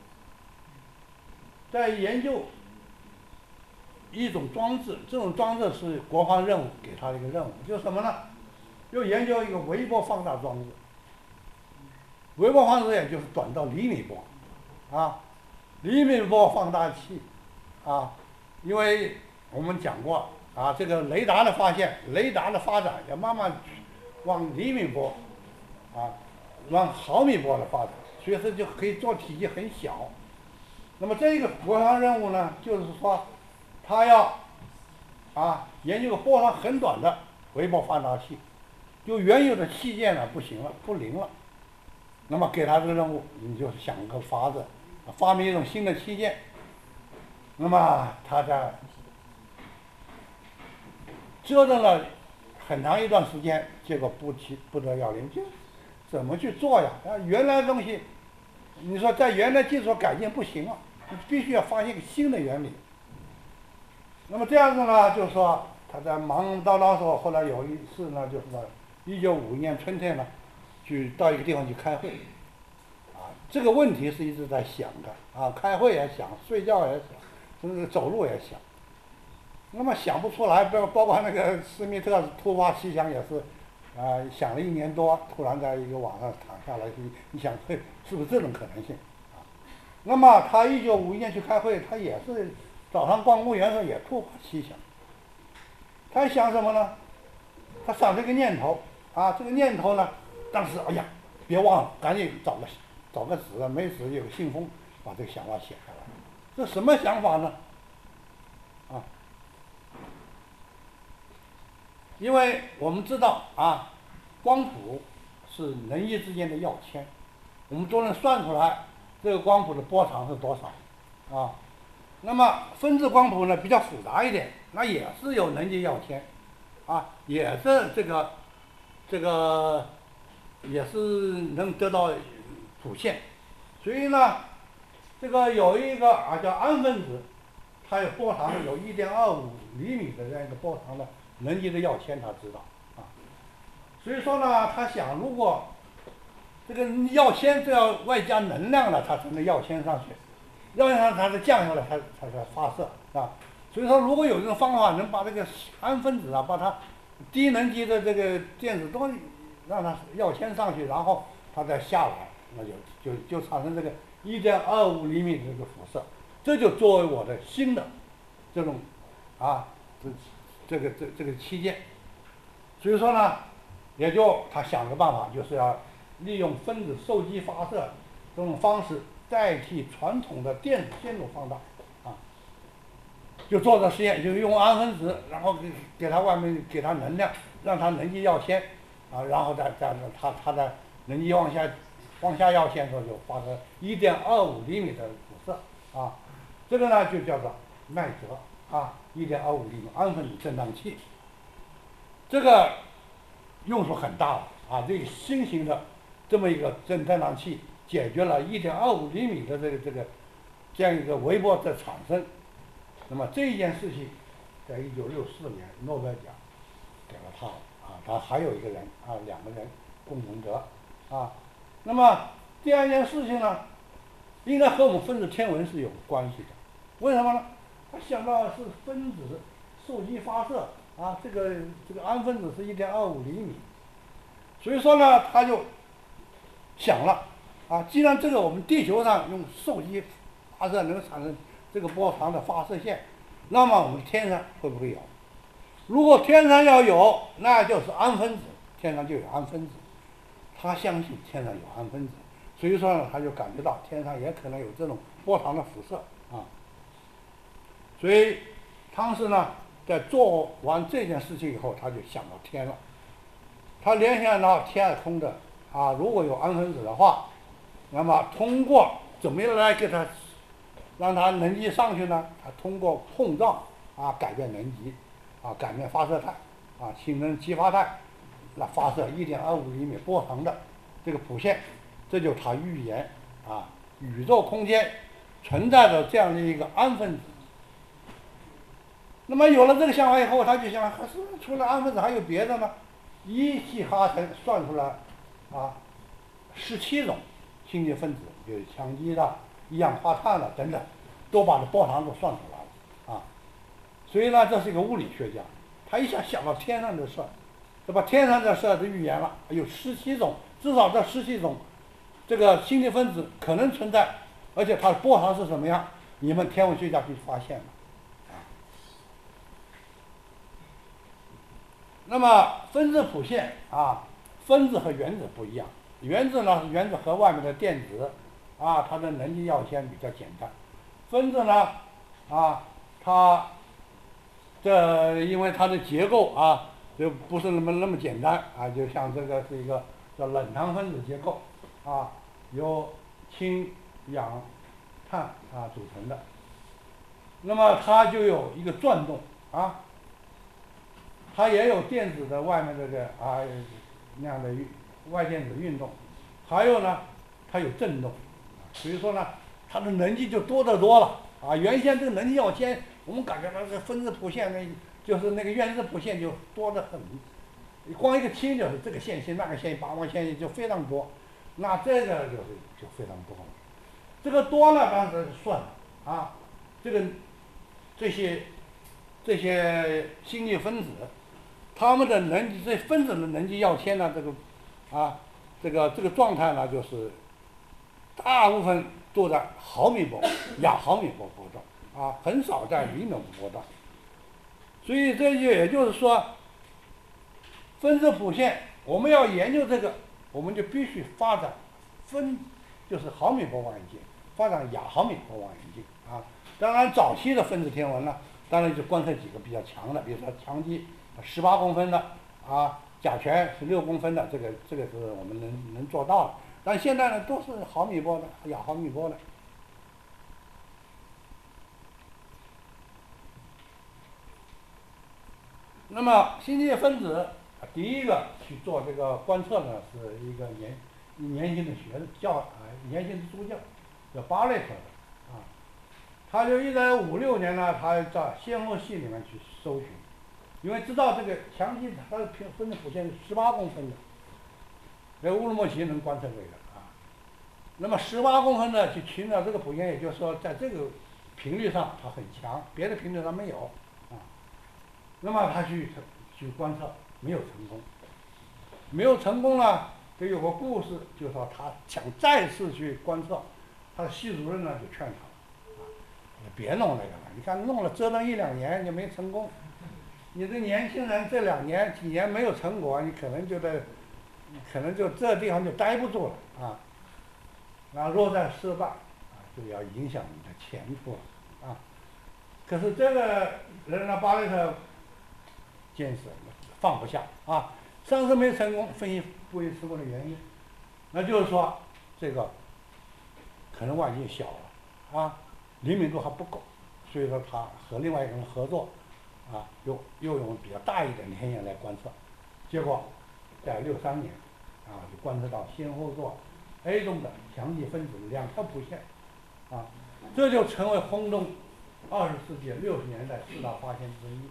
Speaker 1: 在研究一种装置，这种装置是国防任务给他的一个任务，就是什么呢？就研究一个微波放大装置。微波放大也就是短到厘米波，啊，厘米波放大器，啊，因为我们讲过啊，这个雷达的发现，雷达的发展要慢慢往厘米波，啊，往毫米波的发展，所以说就可以做体积很小。那么这个国防任务呢，就是说，他要啊研究个波长很短的微波放大器，就原有的器件呢不行了，不灵了。那么给他这个任务，你就想个法子，发明一种新的器件。那么他在折腾了很长一段时间，结果不起不得要领，就怎么去做呀？啊，原来的东西，你说在原来基础上改进不行啊，你必须要发现一个新的原理。那么这样子呢，就是说他在忙叨叨时候，后来有一次呢，就是说一九五一年春天呢。去到一个地方去开会，啊，这个问题是一直在想的啊，开会也想，睡觉也想，甚至走路也想。那么想不出来，包包括那个施密特突发奇想也是，啊，想了一年多，突然在一个网上躺下来，你你想，嘿，是不是这种可能性啊？那么他一九五一年去开会，他也是早上逛公园的时候也突发奇想，他想什么呢？他想这个念头啊，这个念头呢？当时，哎呀，别忘了，赶紧找个找个纸，没纸有个信封，把这个想法写下来。这什么想法呢？啊，因为我们知道啊，光谱是能级之间的要签，我们都能算出来这个光谱的波长是多少啊。那么分子光谱呢比较复杂一点，那也是有能级要签，啊，也是这个这个。也是能得到谱线，所以呢，这个有一个啊叫氨分子，它有波长有一点二五厘米的这样一个波长的能级的要签，他知道啊。所以说呢，他想如果这个要签是要外加能量了，它才能要签上去，要签上它是降下来，它它才发射啊。所以说，如果有一种方法能把这个氨分子啊，把它低能级的这个电子都让它要签上去，然后它再下来，那就就就产生这个一点二五厘米的这个辐射，这就作为我的新的这种啊这这个这这个器件。所以说呢，也就他想个办法，就是要利用分子受激发射这种方式代替传统的电子线路放大啊，就做这实验，就用氨分子，然后给给它外面给它能量，让它能级要签。 啊，然后再再它它的能级往下往下要线的时候就发生一点二五厘米的辐射啊，这个呢就叫做奈泽啊，一点二五厘米安分子振荡器，这个用处很大了啊，这个新型的这么一个振振荡器解决了一点二五厘米的这个这个这样一个微波的产生，那么这一件事情，在一九六四年诺贝尔奖给了他啊，他还有一个人啊，两个人共同得啊。那么第二件事情呢，应该和我们分子天文是有关系的。为什么呢？他想到是分子受激发射啊，这个这个安分子是一点二五厘米，所以说呢，他就想了啊，既然这个我们地球上用受激发射能产生这个波长的发射线，那么我们天上会不会有？如果天上要有，那就是安分子，天上就有安分子。他相信天上有安分子，所以说呢，他就感觉到天上也可能有这种波长的辐射啊。所以当时呢，在做完这件事情以后，他就想到天了。他联想到天空的啊，如果有安分子的话，那么通过怎么样来给它让它能级上去呢？它通过碰撞啊改变能级，啊改变发射态，啊形成激发态，那发射一点二五厘米波长的这个谱线，这就是他预言啊宇宙空间存在着这样的一个安分子。那么有了这个想法以后，他就想，还是除了安分子还有别的吗？一气哈成算出来啊十七种星际分子，有羟基的、一氧化碳的等等，都把这波长都算出来了啊。所以呢，这是一个物理学家，他一下想到天上的事儿，就把天上的事儿都预言了，有十七种，至少这十七种这个星际分子可能存在，而且它的波长是什么样，你们天文学家就发现了。那么分子谱线啊，分子和原子不一样。原子呢，原子核外面的电子啊，它的能级要线比较简单。分子呢，啊，它这因为它的结构啊，就不是那么那么简单啊，就像这个是一个叫冷糖分子结构啊，由氢、氧、碳啊组成的。那么它就有一个转动啊。它也有电子的外面这个啊那样的外电子运动，还有呢，它有振动，所以说呢，它的能级就多得多了啊。原先这个能级要先，我们感觉到这分子谱线那，就是那个原子谱线就多得很，光一个氢就是这个线性那个线性八卦线性就非常多，那这个就是就非常多了。这个多呢，当时算啊，这个这些这些星际分子。它们的能级，这分子的能级要天呢，这个，啊，这个这个状态呢，就是大部分都在毫米波、亚毫米波波段，啊，很少在厘米波段。所以这就也就是说，分子谱线我们要研究这个，我们就必须发展分，就是毫米波望远镜，发展亚毫米波望远镜啊。当然，早期的分子天文呢，当然就观测几个比较强的，比如说羟基。十八公分的啊，甲醛是六公分的，这个这个是我们能能做到的。但现在呢，都是毫米波的，亚毫米波的。那么星际分子第一个去做这个观测呢，是一个年年轻的学生，教啊年轻的助教，叫巴雷特的啊。他就一九五六年呢，他在先后系里面去搜寻。因为知道这个羟基它的分子谱线是十八公分的，那乌鲁木齐能观测这个啊。那么十八公分的去寻找这个谱线，也就是说在这个频率上它很强，别的频率上没有啊。那么他去去观测没有成功，没有成功呢，这有个故事，就是说他想再次去观测，他的系主任呢就劝他，啊，你别弄那个了，你看弄了折腾一两年就没成功。你这年轻人这两年几年没有成果，你可能就在，可能就这地方就待不住了啊。然后若再失败，啊，就要影响你的前途了啊。可是这个人呢，巴雷特坚持放不下啊， 上次没成功，分析不会成功的原因，那就是说这个可能望远镜小了啊，灵敏度还不够，所以说他和另外一个人合作啊，又又用比较大一点的天眼来观测，结果在六三年啊就观测到先后座 A 中的强基分子两条谱线啊，这就成为轰动二十世纪六十年代四大发现之一。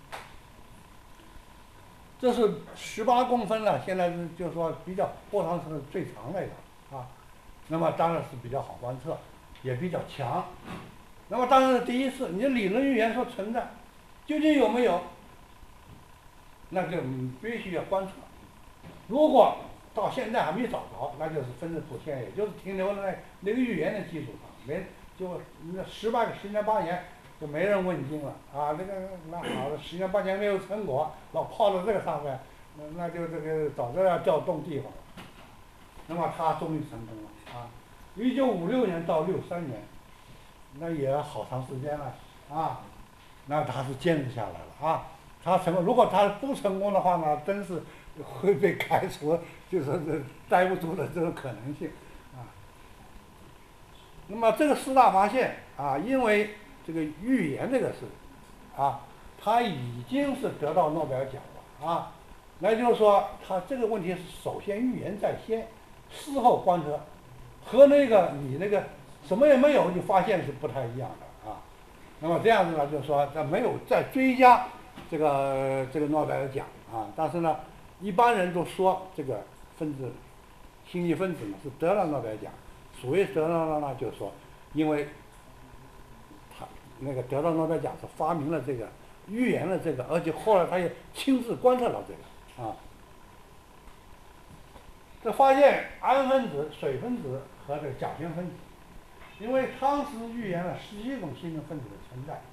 Speaker 1: 这是十八公分了，现在是就是说比较波长是最长的一个啊，那么当然是比较好观测，也比较强。那么当然是第一次，你的理论预言说存在，究竟有没有？那就你必须要观测。如果到现在还没找着，那就是分子谱线，也就是停留在那个预言的基础上，没就那十八个十年八年。就没人问津了啊！这个那好了，十年八年没有成果，老泡在这个上面，那那就这个早就要调动地方了。那么他终于成功了啊！一九五六年到六三年，那也好长时间了啊！那他是坚持下来了啊！他成功，如果他不成功的话呢，真是会被开除，就是这待不住的这种可能性啊。那么这个四大发现啊，因为这个预言这个事，啊，他已经是得到诺贝尔奖了啊，那就是说他这个问题是首先预言在先，事后观测，和那个你那个什么也没有就发现是不太一样的啊。那么这样子呢，就是说他没有再追加这个这个诺贝尔奖啊，但是呢，一般人都说这个分子星际分子呢是得了诺贝尔奖，所谓得到了呢，就是说因为。那个得到诺贝尔奖是发明了这个，预言了这个，而且后来他也亲自观测到这个啊。这发现氨分子、水分子和这个甲醛分子，因为当时预言了十一种新的分子的存在，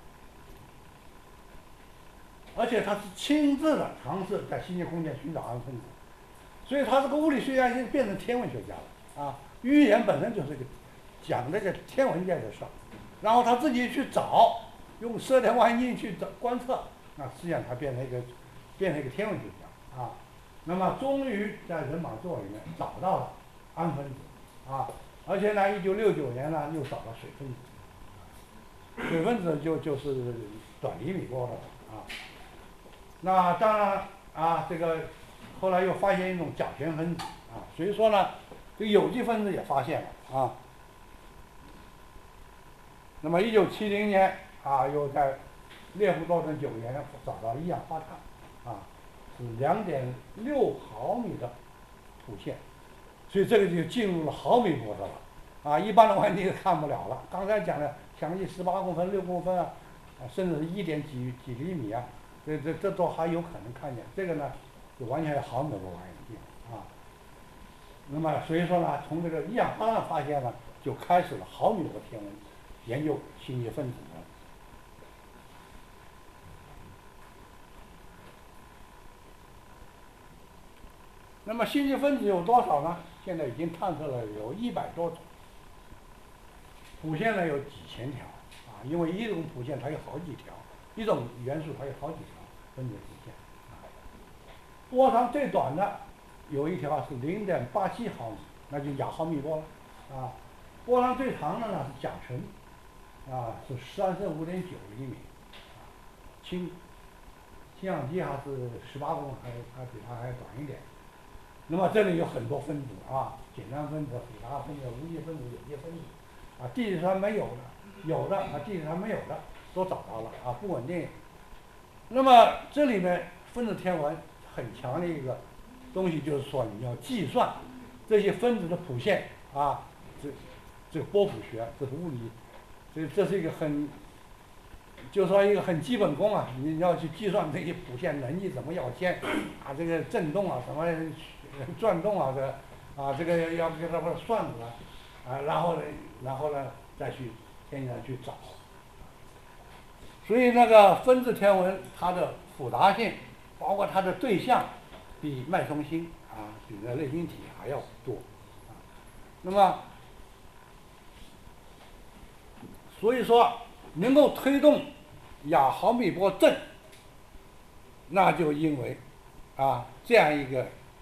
Speaker 1: 而且他是亲自的尝试在星际空间寻找氨分子，所以他这个物理学家已经变成天文学家了啊。预言本身就是个讲这个天文界的事儿。然后他自己去找，用射电望远镜去找观测，那实际上他变成一个，变成一个天文学家啊。那么终于在人马座里面找到了氨分子啊，而且呢，一九六九年呢又找到水分子，水分子就就是短厘米波的了啊。那当然啊，这个后来又发现一种甲醛分子啊，所以说呢，这个有机分子也发现了啊。那么，一九七零年啊，又在猎户座跟九岩找到一氧化碳，啊，是两点六毫米的谱线，所以这个就进入了毫米波的了，啊，一般的望远镜看不了了。刚才讲的强基十八公分、六公分啊，啊，甚至是一点几几厘米啊，这这这都还有可能看见。这个呢，就完全是毫米波望远镜啊。那么，所以说呢，从这个一氧化碳发现呢，就开始了毫米波天文。研究星际分子呢，那么星际分子有多少呢？现在已经探测了有一百多种，谱线呢有几千条啊，因为一种谱线它有好几条，一种元素它有好几条分子谱线啊。波长最短的有一条是零点八七毫米，那就亚毫米波了啊。波长最长的呢是甲醇。啊，是三十五点九厘米，啊，氢氢氧基还是十八公，还还比它还短一点。那么这里有很多分子啊，简单分子、复杂分子、无机分子、有机分子，啊，地质上没有的，有的啊，地质上没有的都找到了啊，不稳定。那么这里面分子天文很强的一个东西，就是说你要计算这些分子的谱线啊，这这个波谱学，这是物理。这这是一个很，就说一个很基本功啊！你要去计算这些谱线能力怎么要先，啊，这个振动啊，什么转动啊，这啊，这个要给它把它算出来，啊，然后呢，然后呢，再去天上去找。所以那个分子天文它的复杂性，包括它的对象，比脉冲星啊，比那类星体还要多，啊，那么。所以说，能够推动亚毫米波阵，那就因为啊这样一个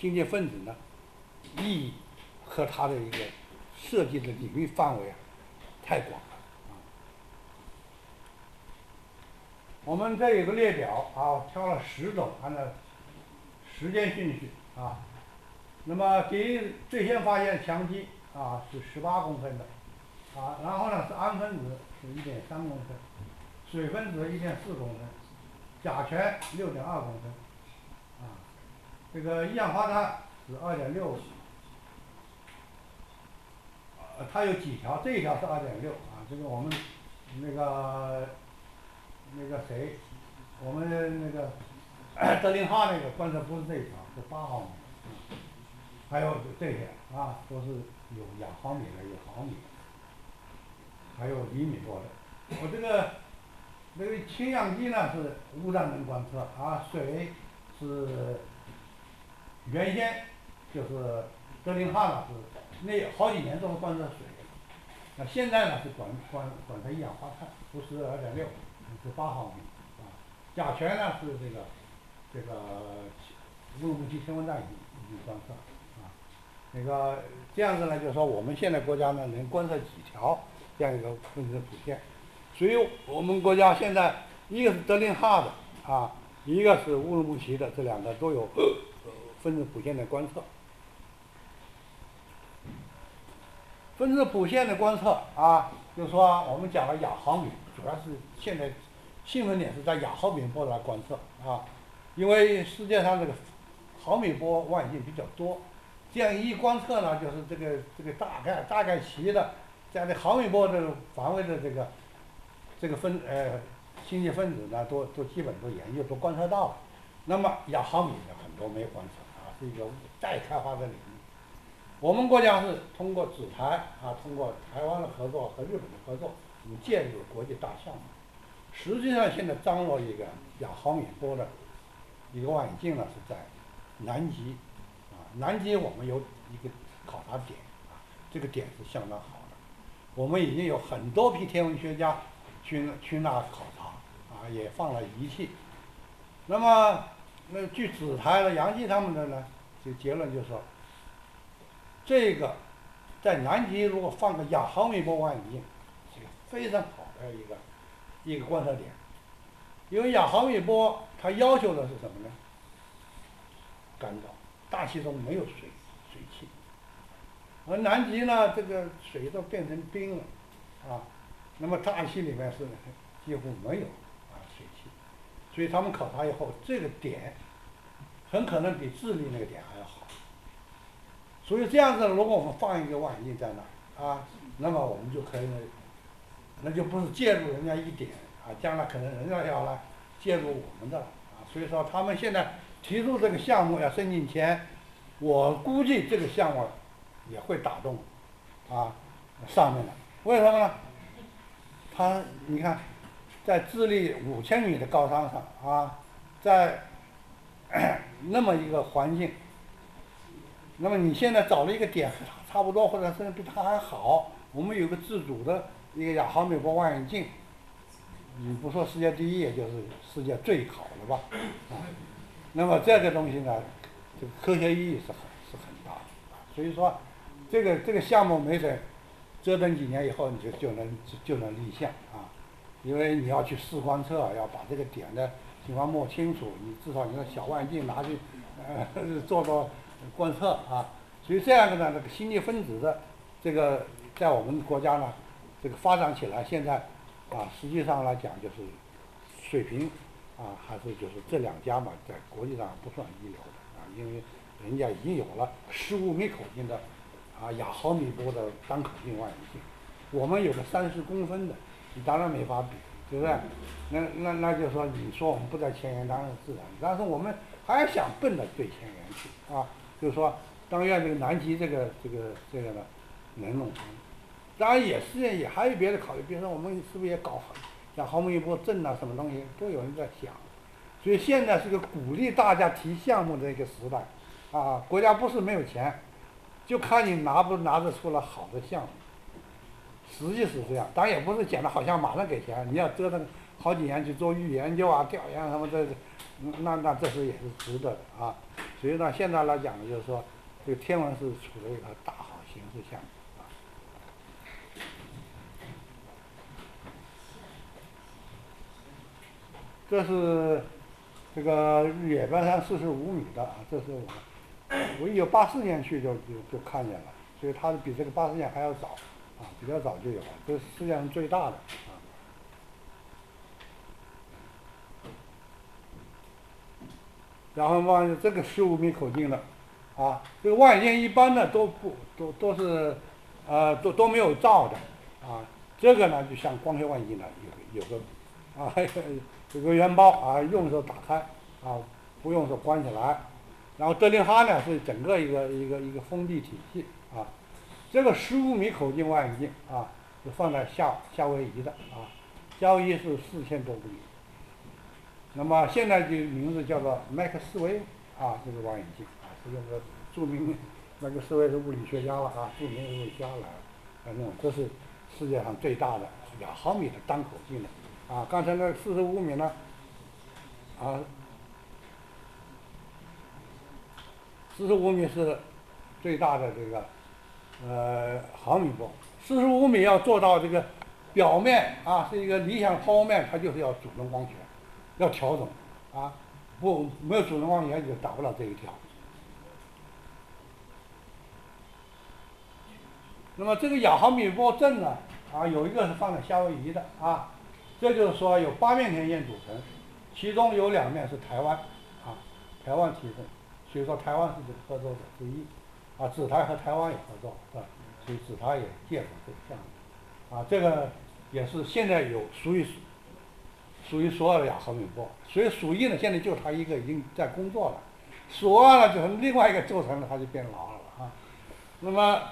Speaker 1: 星际分子呢，意义和它的一个设计的领域范围啊，太广了啊。我们这有个列表啊，挑了十种，按照时间顺序啊。那么第一，最先发现羟基啊是十八公分的，啊，然后呢是氨分子是一点三公分，水分子一点四公分，甲醛六点二公分，啊，这个一氧化碳是二点六，呃，它有几条？这一条是二点六啊，这个我们那个那个谁，我们那个德林哈那个观测不是这一条，是八毫米。还有这些啊，都是有两毫米的，有毫米，还有厘米多的。我这个那个氢氧机呢是无断能观测啊，水是原先就是德林哈呢是那好几年都是观测水，那现在呢是观观观测一氧化碳，不是二点六，是八毫米啊。甲醛呢是这个这个乌鲁木齐天文站已经观测。那个这样子呢，就是说我们现在国家呢能观测几条这样一个分子谱线，所以我们国家现在一个是德林哈的啊，一个是乌鲁木齐的，这两个都有分子谱线的观测。分子谱线的观测啊，就是说我们讲了亚毫米，主要是现在兴奋点是在亚毫米波来观测啊，因为世界上这个毫米波望远镜比较多。这样一观测呢，就是这个这个大概大概齐的，在这毫米波的范围的这个这个分呃星际分子呢，都都基本都研究都观测到了。那么亚毫米的很多没有观测啊，是一个待开发的领域。我们国家是通过紫台啊，通过台湾的合作和日本的合作，我们介入了国际大项目。实际上现在张罗一个亚毫米波的一个望远镜呢，是在南极。南极我们有一个考察点啊，这个点是相当好的，我们已经有很多批天文学家去去那考察啊，也放了仪器。那么，那据紫台的杨基他们的呢，这结论就是说，这个在南极如果放个亚毫米波望远镜，是个非常好的一个一个观测点，因为亚毫米波它要求的是什么呢？干燥。大气中没有水水汽，而南极呢，这个水都变成冰了，啊，那么大气里面是几乎没有啊水汽，所以他们考察以后，这个点很可能比智利那个点还要好。所以这样子，如果我们放一个望远镜在那儿啊，那么我们就可以，那就不是介入人家一点啊，将来可能人家要来介入我们的啊，所以说他们现在。提出这个项目要申请前，我估计这个项目也会打动啊上面的。为什么呢？他你看，在智利五千米的高山上啊，在那么一个环境，那么你现在找了一个点差不多，或者甚至比它还好，我们有个自主的一个亚毫米波望远镜，你不说世界第一，也就是世界最好的吧啊。那么这个东西呢，这个科学意义是很是很大的，所以说，这个这个项目没准折腾几年以后，你就就能就就能立项啊，因为你要去试观测，要把这个点的情况摸清楚，你至少你的小望远镜拿去呃做做观测啊，所以这样的呢，这个星际分子的这个在我们国家呢，这个发展起来，现在啊，实际上来讲就是水平。啊，还是就是这两家嘛，在国际上不算一流的啊，因为人家已经有了十五米口径的啊亚毫米波的单口径望远镜，我们有个三十公分的，你当然没法比，对不对？那那那就是说，你说我们不在前沿，当然是自然，但是我们还想奔着最前沿去啊，就是说，当然这个南极这个这个这个呢能弄成，当然也是也还有别的考虑，比如说我们是不是也搞好？像毫米波阵啊，什么东西都有人在想，所以现在是个鼓励大家提项目的一个时代，啊，国家不是没有钱，就看你拿不拿得出来好的项目。实际是这样，当然也不是讲的好像马上给钱，你要折腾好几年去做预研究啊、调研什么的，那那这是也是值得的啊。 所以呢，现在来讲，就是说，这个天文是处于一个大好形势下面啊。这是这个日野半山四十五米的啊，这是我我一九八四年去就就就看见了，所以它比这个八四年还要早啊，比较早就有了，这是世界上最大的啊。然后望远这个十五米口径的，啊，这个望远镜一般的都不都都是，呃，都都没有罩的，啊，这个呢就像光学望远镜呢有有个，啊，有个圆包啊，用的时候打开，啊，不用的时候关起来，然后德林哈呢是整个一个一个一个封闭体系啊，这个十五米口径望远镜啊是放在夏夏威夷的啊，夏威夷是四千多公里。那么现在的名字叫做麦克斯韦啊，这个望远镜啊，是用个著名麦克斯韦是物理学家了啊，著名的物理学家来，反正这是世界上最大的两毫米的单口径的啊。刚才那四十五米呢，啊，四十五米是最大的这个呃毫米波，四十五米要做到这个表面啊是一个理想抛物面，它就是要主动光学。要调整，啊，不没有主动光源就达不了这一条。那么这个亚毫米波阵呢，啊，有一个是放在夏威夷的啊，这就是说有八面天线组成，其中有两面是台湾，啊，台湾提供，所以说台湾是这个合作者之一，啊，紫台和台湾也合作，是吧？所以紫台也借助这个项目，啊，这个也是现在有属于。属于索尔亚毫米波，所以属一呢，现在就它一个已经在工作了，索二呢就是另外一个构成了，它就变老了啊。那么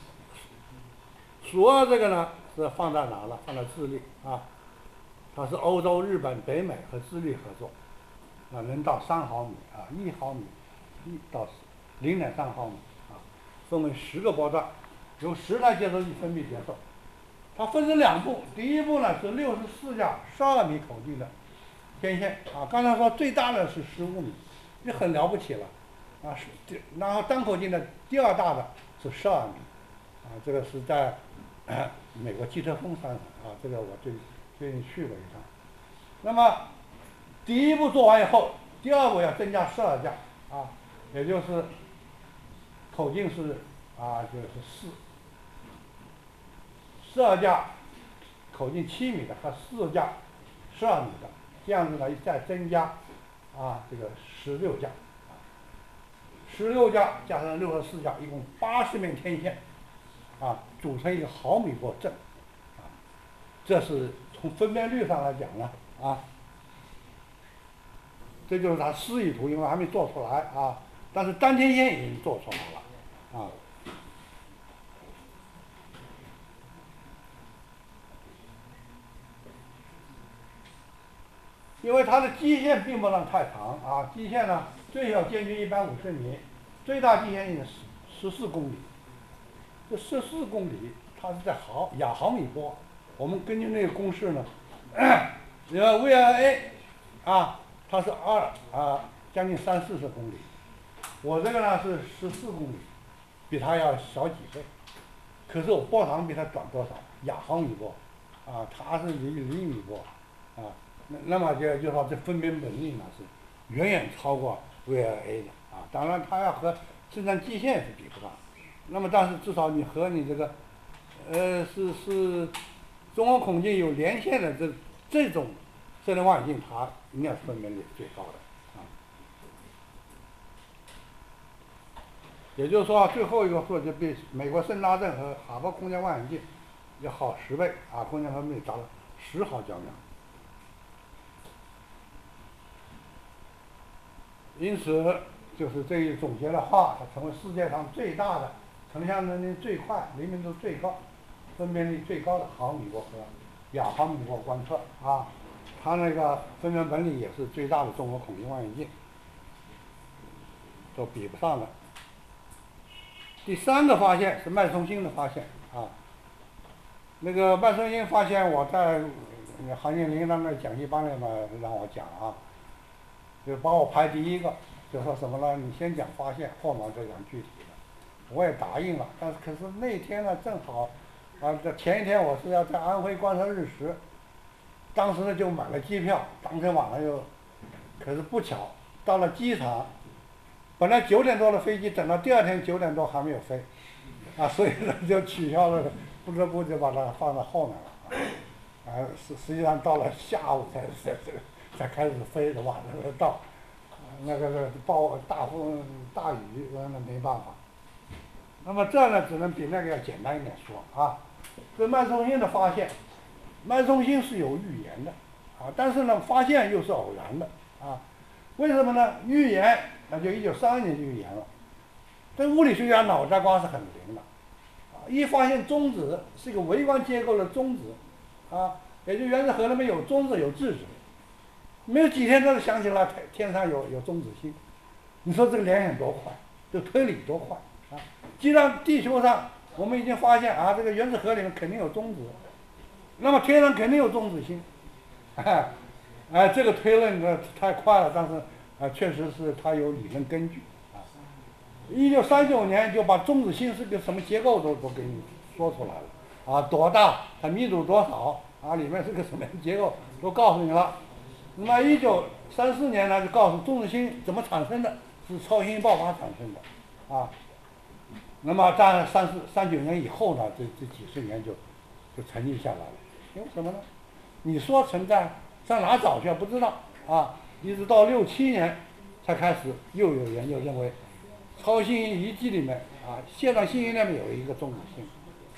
Speaker 1: 索二这个呢是放在哪了？放在智利啊，它是欧洲、日本、北美和智利合作，啊，能到三毫米啊，一毫米，一到零点三毫米啊，分为十个波段，由十台接收器分别接受。它分成两步，第一步呢是六十四架十二米口径的天线啊，刚才说最大的是十五米，这很了不起了啊，是，然后单口径的第二大的是十二米，啊，这个是在、呃、美国基特峰山上啊，这个我最最近去过一趟。那么第一步做完以后，第二步要增加十二架啊，也就是口径是啊就是四。十二架口径七米的和四架十二米的，这样子呢再增加啊这个十六架，十六架加上六十四架，一共八十面天线啊，组成一个毫米波阵啊，这是从分辨率上来讲呢啊，这就是它示意图，因为还没做出来啊，但是单天线已经做出来了啊。因为它的基线并不能太长啊，基线呢最小间距一百五十米，最大基线也是十四公里。这十四公里它是在毫亚毫米波，我们根据那个公式呢，因为 V I A 啊，它是二啊将近三四十公里，我这个呢是十四公里，比它要小几倍，可是我波长比它短多少？亚毫米波，啊，它是厘厘米波，啊。那那么就就说这分辨本率呢是远远超过 V I A 的啊，当然它要和生产基线是比不上，那么但是至少你和你这个，呃是是中国孔径有连线的这这种射电望远镜，它应该是分辨率最高的啊。也就是说最后一个数就比美国圣纳镇和哈勃空间望远镜要好十倍啊，空间分辨率达到十毫焦秒。因此，就是这一总结的话，它成为世界上最大的、成像能力最快、灵敏度最高、分辨率最高的毫米波和亚毫米波观测啊。它那个分辨本领也是最大的中国孔径望远镜，都比不上的。第三个发现是脉冲星的发现啊。那个脉冲星发现，我在韩建林他那讲习班里面让我讲啊。就把我排第一个， 就说什么呢？你先讲发现，后面再讲具体的。我也答应了，但是可是那天呢，正好，啊，这前一天我是要在安徽观测日食，当时呢就买了机票，当天晚上又，可是不巧到了机场，本来九点多的飞机，等到第二天九点多还没有飞，啊，所以呢就取消了，不得不就把它放在后面了，啊，实实际上到了下午才才才开始飞的，晚上才到。那个是暴大风大雨，那没办法。那么这呢，只能比那个要简单一点说啊。这脉冲星的发现，脉冲星是有预言的啊，但是呢，发现又是偶然的啊。为什么呢？预言那就一九三二年就预言了。这物理学家脑袋瓜是很灵的啊，一发现中子是一个微观结构的中子啊，也就原子核里面有中子有质子。没有几天他就想起来天上有有中子星，你说这个联想多快，这个推理多快啊！既然地球上我们已经发现啊，这个原子核里面肯定有中子，那么天上肯定有中子星，哎，哎，这个推论呢太快了，但是啊，确实是它有理论根据啊。一九三九年就把中子星是个什么结构都都给你说出来了啊，多大，它密度多少啊，里面是个什么样的结构都告诉你了。那么一九三四年呢，就告诉中子星怎么产生的，是超新星爆发产生的，啊，那么在三四三九年以后呢，这这几十年就就沉寂下来了，因为什么呢？你说存在，上哪找去？不知道啊，一直到六七年才开始又有研究认为，超新星遗迹里面啊，线上星云里面有一个中子星。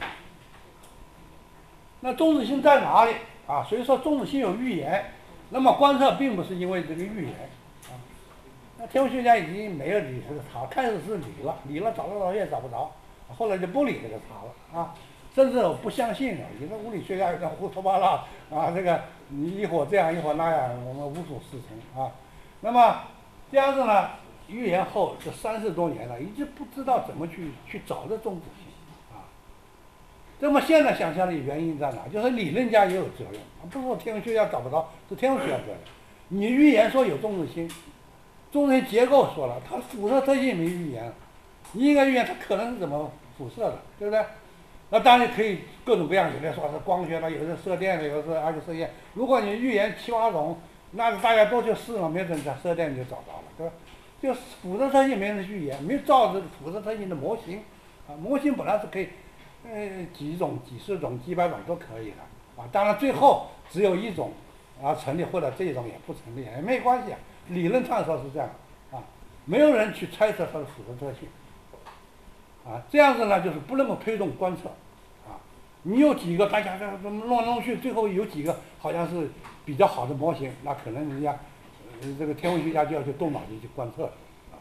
Speaker 1: 那中子星在哪里啊？所以说中子星有预言。那么观测并不是因为这个预言啊，那天文学家已经没有理这个查，开始是理了，理了找了找也找不着，后来就不理这个查了啊，甚至我不相信了，你说物理学家有点胡说八道啊，这个你一会儿这样一会儿那样，我们无所适从啊。那么这样子呢，预言后这三十多年了，一直不知道怎么去去找这中子星。那么现在想象的原因在哪？就是理论家也有责任，不是说天文学家找不着，是天文学家责任。你预言说有中子星，中子星结构说了，它辐射特性没预言，你应该预言它可能是怎么辐射的，对不对？那当然可以各种各样，有的说是光学的，有的是射电的，有的是 X 射线。如果你预言七八种，那大家都去试了，没准在射电就找着了，对吧？就辐射特性没人预言，没有照这个辐射特性的模型，啊，模型本来是可以。呃，几种、几十种、几百种都可以的啊。当然，最后只有一种啊成立，或者这种也不成立，也没关系啊。理论上说是这样啊，没有人去猜测它的辐射特性啊。这样子呢，就是不能够推动观测啊。你有几个大家这么弄来弄去，最后有几个好像是比较好的模型，那可能人家呃这个天文学家就要去动脑筋去观测啊。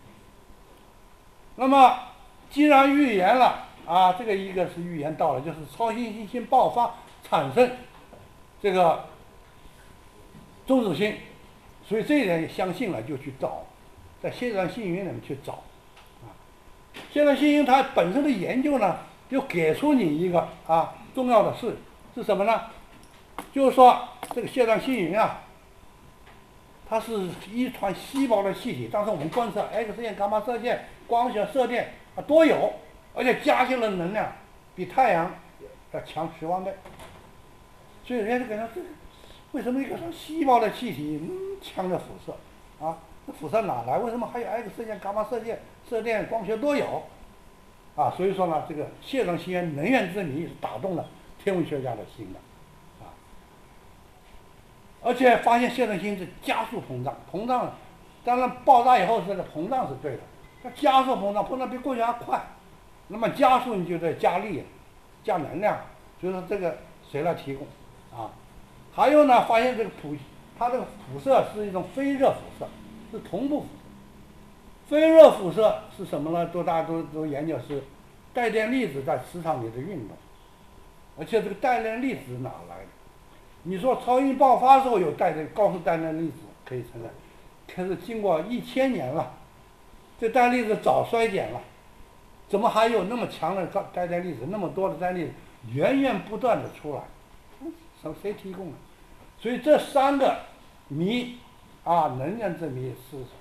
Speaker 1: 那么，既然预言了。啊，这个一个是预言到了，就是超新星星爆发产生这个中子星，所以这一点相信了就去找，在线上星云里面去找，啊，线上星云它本身的研究呢，就给出你一个啊重要的事是什么呢？就是说这个线上星云啊，它是一团细胞的气体，当时我们观测 X 射线、伽马射线、光学射电啊都有。而且加进了能量，比太阳要强十万倍，所以人家就感觉这为什么一个细胞的气体那么强的辐射啊？这辐射哪来？为什么还有 X 射线、伽马射线、射电、光学都有？啊，所以说呢，这个线上星云能源之谜是打动了天文学家的心的，啊，而且发现线上星是加速膨胀，膨胀，当然爆炸以后这个膨胀是对的，它加速膨胀，膨胀比过去还快。那么加速你就得加力，加能量，就是这个谁来提供啊？还有呢，发现这个辐，它这个辐射是一种非热辐射，是同步辐射。非热辐射是什么呢？都大家都都研究是带电粒子在磁场里的运动，而且这个带电粒子哪来的？你说超音爆发的时候有带电高速带电粒子可以存在，可是经过一千年了，这带电粒子早衰减了。怎么还有那么强的带电粒子，那么多的带电粒子源源不断的出来？谁谁提供的？所以这三个谜啊，能源之谜是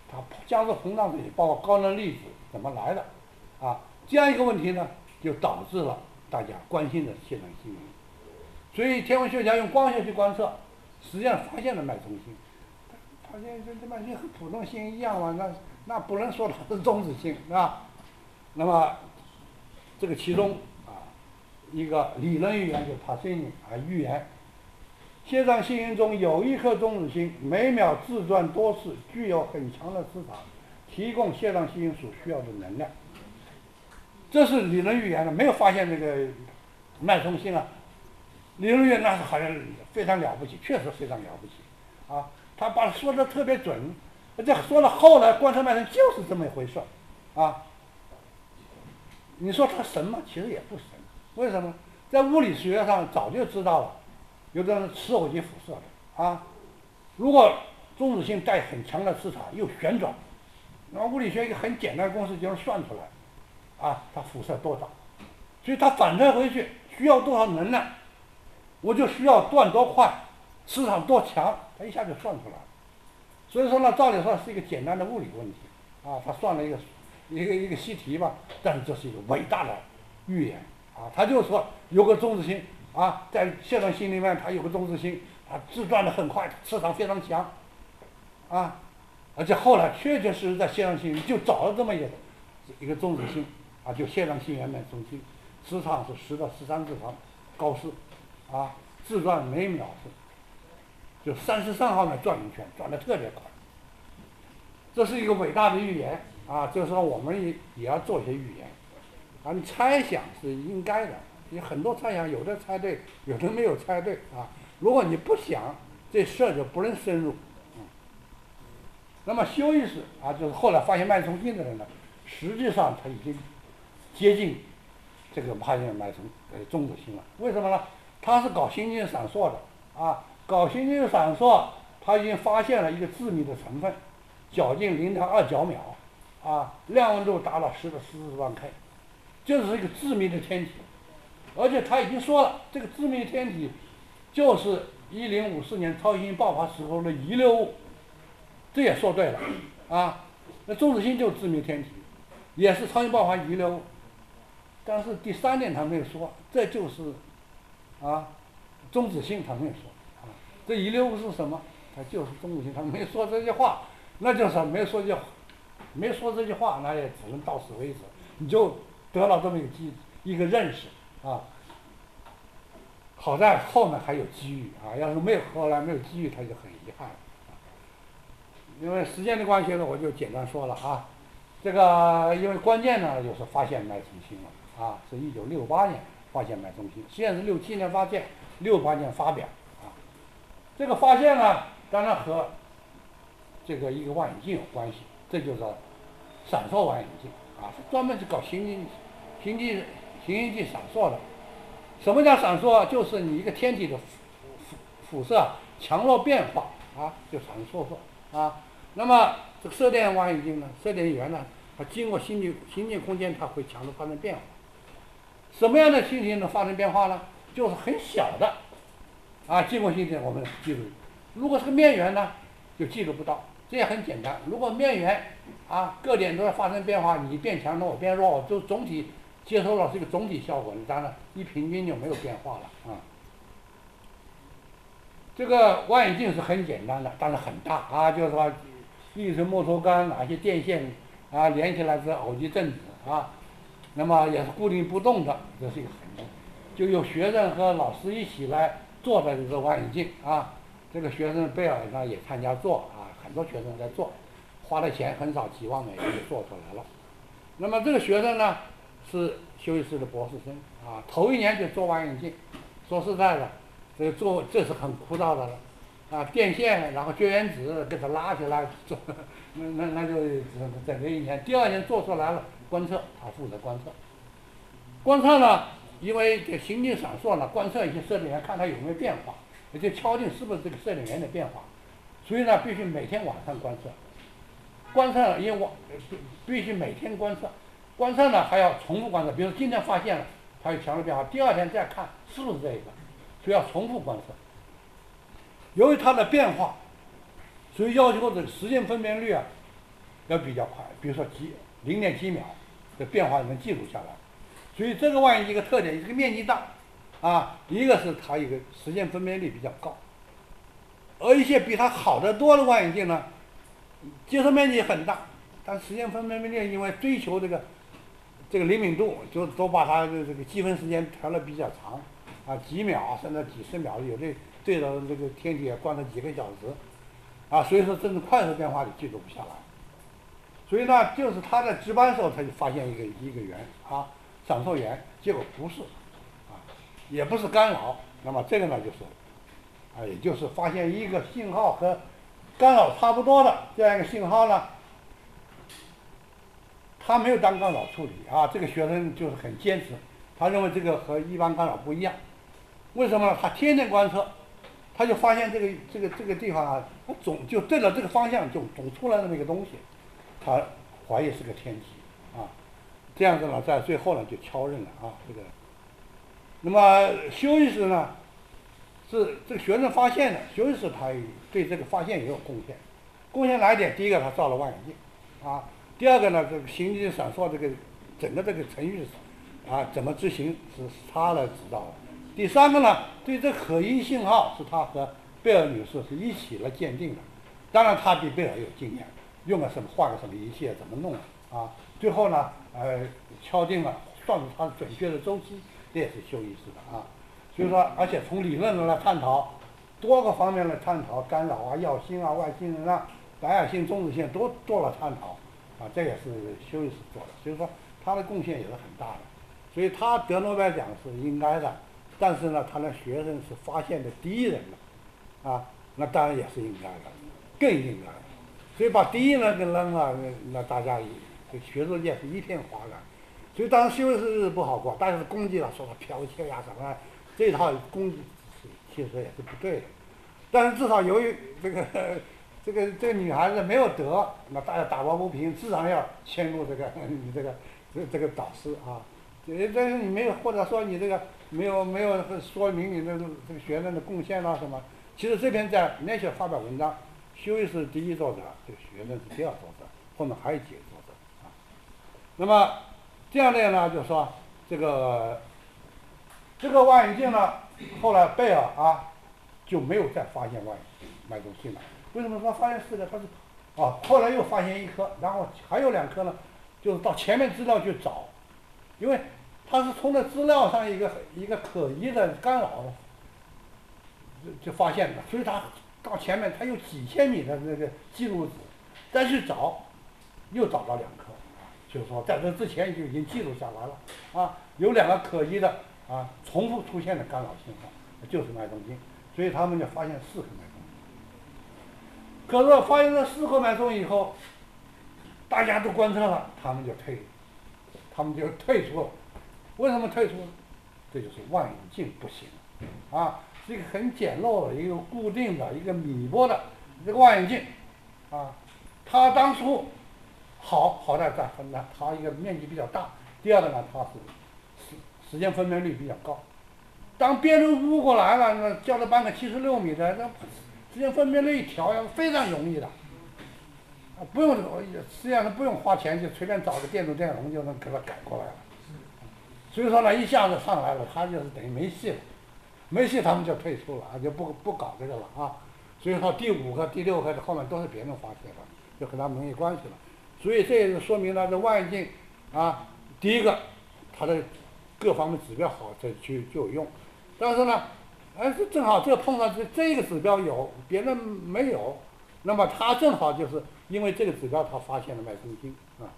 Speaker 1: 它加速膨胀这些，包括高能粒子怎么来的，啊，这样一个问题呢，就导致了大家关心的泄散星云。所以天文学家用光学去观测，实际上发现了脉冲星，发现这这脉冲星和普通星一样嘛，那那不能说它是中子星，是吧？那么这个其中啊，一个理论预言就帕森尼啊预言。泄散星云中有一颗中子星，每秒自转多次，具有很强的磁场，提供泄散星云所需要的能量。这是理论预言的，没有发现这个脉冲星啊。理论预言那是好像非常了不起，确实非常了不起啊！他把说的特别准，这说了后来观测脉冲就是这么一回事啊。你说他神吗？其实也不神，为什么？在物理学上早就知道了。有的人磁偶极辐射的啊，如果中子星带很强的磁场又旋转，那么物理学一个很简单的公式就能算出来，啊，它辐射多少，所以它反射回去需要多少能量，我就需要转多快，磁场多强，它一下就算出来了。所以说呢，照理说是一个简单的物理问题，啊，他算了一个一个一个习题吧，但是这是一个伟大的预言啊，他就说有个中子星。啊，在泄散星里面，它有个中子星，它自转的很快，磁场非常强，啊，而且后来确确实实在泄散星里就找了这么一个一个中子星，啊，就泄散星源脉冲星，磁场是十到十三次方高斯，啊，自转每秒是就三十三号呢转一圈，转得特别快。这是一个伟大的预言啊，就是说我们也也要做一些预言，啊，你猜想是应该的。你很多猜想，有的猜对，有的没有猜对啊。如果你不想，这事儿就不能深入。嗯。那么休伊士啊，就是后来发现脉冲星的人呢，实际上他已经接近这个发现脉冲呃中子星了。为什么呢？他是搞星际闪烁的啊，搞星际闪烁，他已经发现了一个致密的成分，角径零点二角秒，啊，亮温度达到十的四十万 K， 这是一个致密的天体。而且他已经说了，这个致密天体就是一零五四年超新星爆发时候的遗留物，这也说对了啊。那中子星就是致密天体，也是超新星爆发遗留物。但是第三点他没有说，这就是啊中子星，他没有说啊。这遗留物是什么？它就是中子星，他没说这句话，那就是没说这没说这句话，那也只能到此为止，你就得到这么一个机一个认识。啊，好在后面还有机遇啊！要是没有后来没有机遇，他就很遗憾了。因为时间的关系呢，我就简单说了啊。这个因为关键呢，就是发现脉冲星了啊，是一九六八年发现脉冲星，实际上是六七年发现，六八年发表啊。这个发现呢，当然和这个一个望远镜有关系，这就是闪烁望远镜啊，是专门是搞星际星际。行星际闪烁的，什么叫闪烁？就是你一个天体的辐辐射强弱变化啊，就闪烁烁啊。那么这个射电望远镜呢，射电源呢，它经过星际星际空间，它会强度发生变化。什么样的星体能发生变化呢？就是很小的啊，经过星体我们记录。如果是个面源呢，就记录不到。这也很简单。如果面源啊各点都在发生变化，你变强，那我变弱，就总体。接收到是一个总体效果，你当然一平均就没有变化了啊。这个望远镜是很简单的，但是很大啊，就是说一根木头杆，哪些电线啊连起来是偶极振子啊，那么也是固定不动的，这是一个很，就有学生和老师一起来做的这个望远镜啊。这个学生贝尔呢也参加做啊，很多学生在做，花的钱很少，几万美元就做出来了。那么这个学生呢？是休伊士的博士生啊，头一年就做望远镜。说实在的，这个做这是很枯燥的了啊，电线然后绝缘纸给它拉起来做，那那那就整个一年。第二年做出来了，观测，他负责观测。观测呢，因为这行进闪烁呢，观测一些射电源，看它有没有变化，也就敲定是不是这个射电源的变化。所以呢，必须每天晚上观测。观测因为我必须每天观测。观测呢还要重复观测，比如今天发现了它有强烈变化，第二天再看是不是这个，所以要重复观测。由于它的变化，所以要求的时间分辨率啊要比较快，比如说几零点几秒的变化能记录下来。所以这个望远镜一个特点，一个面积大，啊，一个是它一个时间分辨率比较高，而一些比它好得多的望远镜呢，接收面积很大，但时间分辨率因为追求这个这个灵敏度，就都把它的这个积分时间调的比较长，啊，几秒甚至几十秒，有的对着这个天体观了几个小时，啊，所以说这种快速变化你记录不下来。所以呢，就是他在值班时候他就发现一个一个源啊。闪烁源，结果不是，啊，也不是干扰，那么这个呢就是，啊，也就是发现一个信号和干扰差不多的这样一个信号呢，他没有当干扰处理啊，这个学生就是很坚持，他认为这个和一般干扰不一样，为什么呢？他天天观测，他就发现这个这个这个地方啊，他总就对着这个方向就总出来那么一个东西，他怀疑是个天体啊。这样子呢，在最后呢就敲认了啊，这个。那么休伊斯呢，是这个学生发现的，休伊斯他对这个发现也有贡献。贡献哪一点？第一个，他造了望远镜，啊；第二个呢，这个行星闪烁这个整个这个程序啊怎么执行是他来指导的。第三个呢，对这可疑信号是他和贝尔女士是一起来鉴定的。当然，他比贝尔有经验，用了什么换个什么仪器怎么弄啊？最后呢，呃，敲定了，算出它准确的周期，这也是休伊斯的啊。所以说，而且从理论上来探讨，多个方面来探讨干扰啊、耀星啊、外星人啊、白矮星、中子线都做了探讨，啊，这也是休伊斯做的。所以说，他的贡献也是很大的。所以他得诺贝尔奖是应该的，但是呢，他的学生是发现的第一人了，啊，那当然也是应该的，更应该的。所以把第一人给扔了，那大家这学术界是一片哗然。所以当时休伊斯日子不好过，但是攻击了，说他剽窃呀什么，这套攻击其实也是不对的。但是至少由于这个这个这个女孩子没有得，那大家打抱不平，自然要迁入这个你这个这这个导师啊。但是你没有，或者说你这个没有没有说明你的这个学生的贡献啦什么。其实这篇在 Nature 发表文章，休伊斯第一作者，这个学生是第二作者，后面还有几个作者啊。那么这样的呢，就是说这个这个望远镜呢，后来贝尔啊就没有再发现望远镜脉动性了。为什么说发现四个？他是啊，后来又发现一颗，然后还有两颗呢，就是到前面资料去找，因为他是从这资料上一个一个可疑的干扰就就发现的，所以他到前面他有几千米的那个记录纸，再去找，又找到两颗，就是说在这之前就已经记录下来了啊，有两个可疑的啊重复出现的干扰信号，就是脉动镜，所以他们就发现四颗脉动。可是发现这四颗脉动以后，大家都观测了，他们就退，他们就退出了。为什么退出呢？这就是望远镜不行啊，是一个很简陋的一个固定的一个米波的这个望远镜啊，它当初好好在在分呢，它一个面积比较大，第二个呢，它是时时间分辨率比较高。当边路乌过来了，那叫它搬个七十六米的，那时间分辨率一调非常容易的，啊，不用实际上是不用花钱，就随便找个电阻电容就能给它改过来了。所以说呢，一下子上来了，他就是等于没戏了，没戏他们就退出了啊，就不不搞这个了啊。所以说第五个、第六个后面都是别人发现的，就和他们没关系了。所以这也就说明了这望远镜啊，第一个它的各方面指标好，这就就有用。但是呢，哎，这正好这碰上这这个指标有，别人没有，那么他正好就是因为这个指标，他发现了脉动镜啊。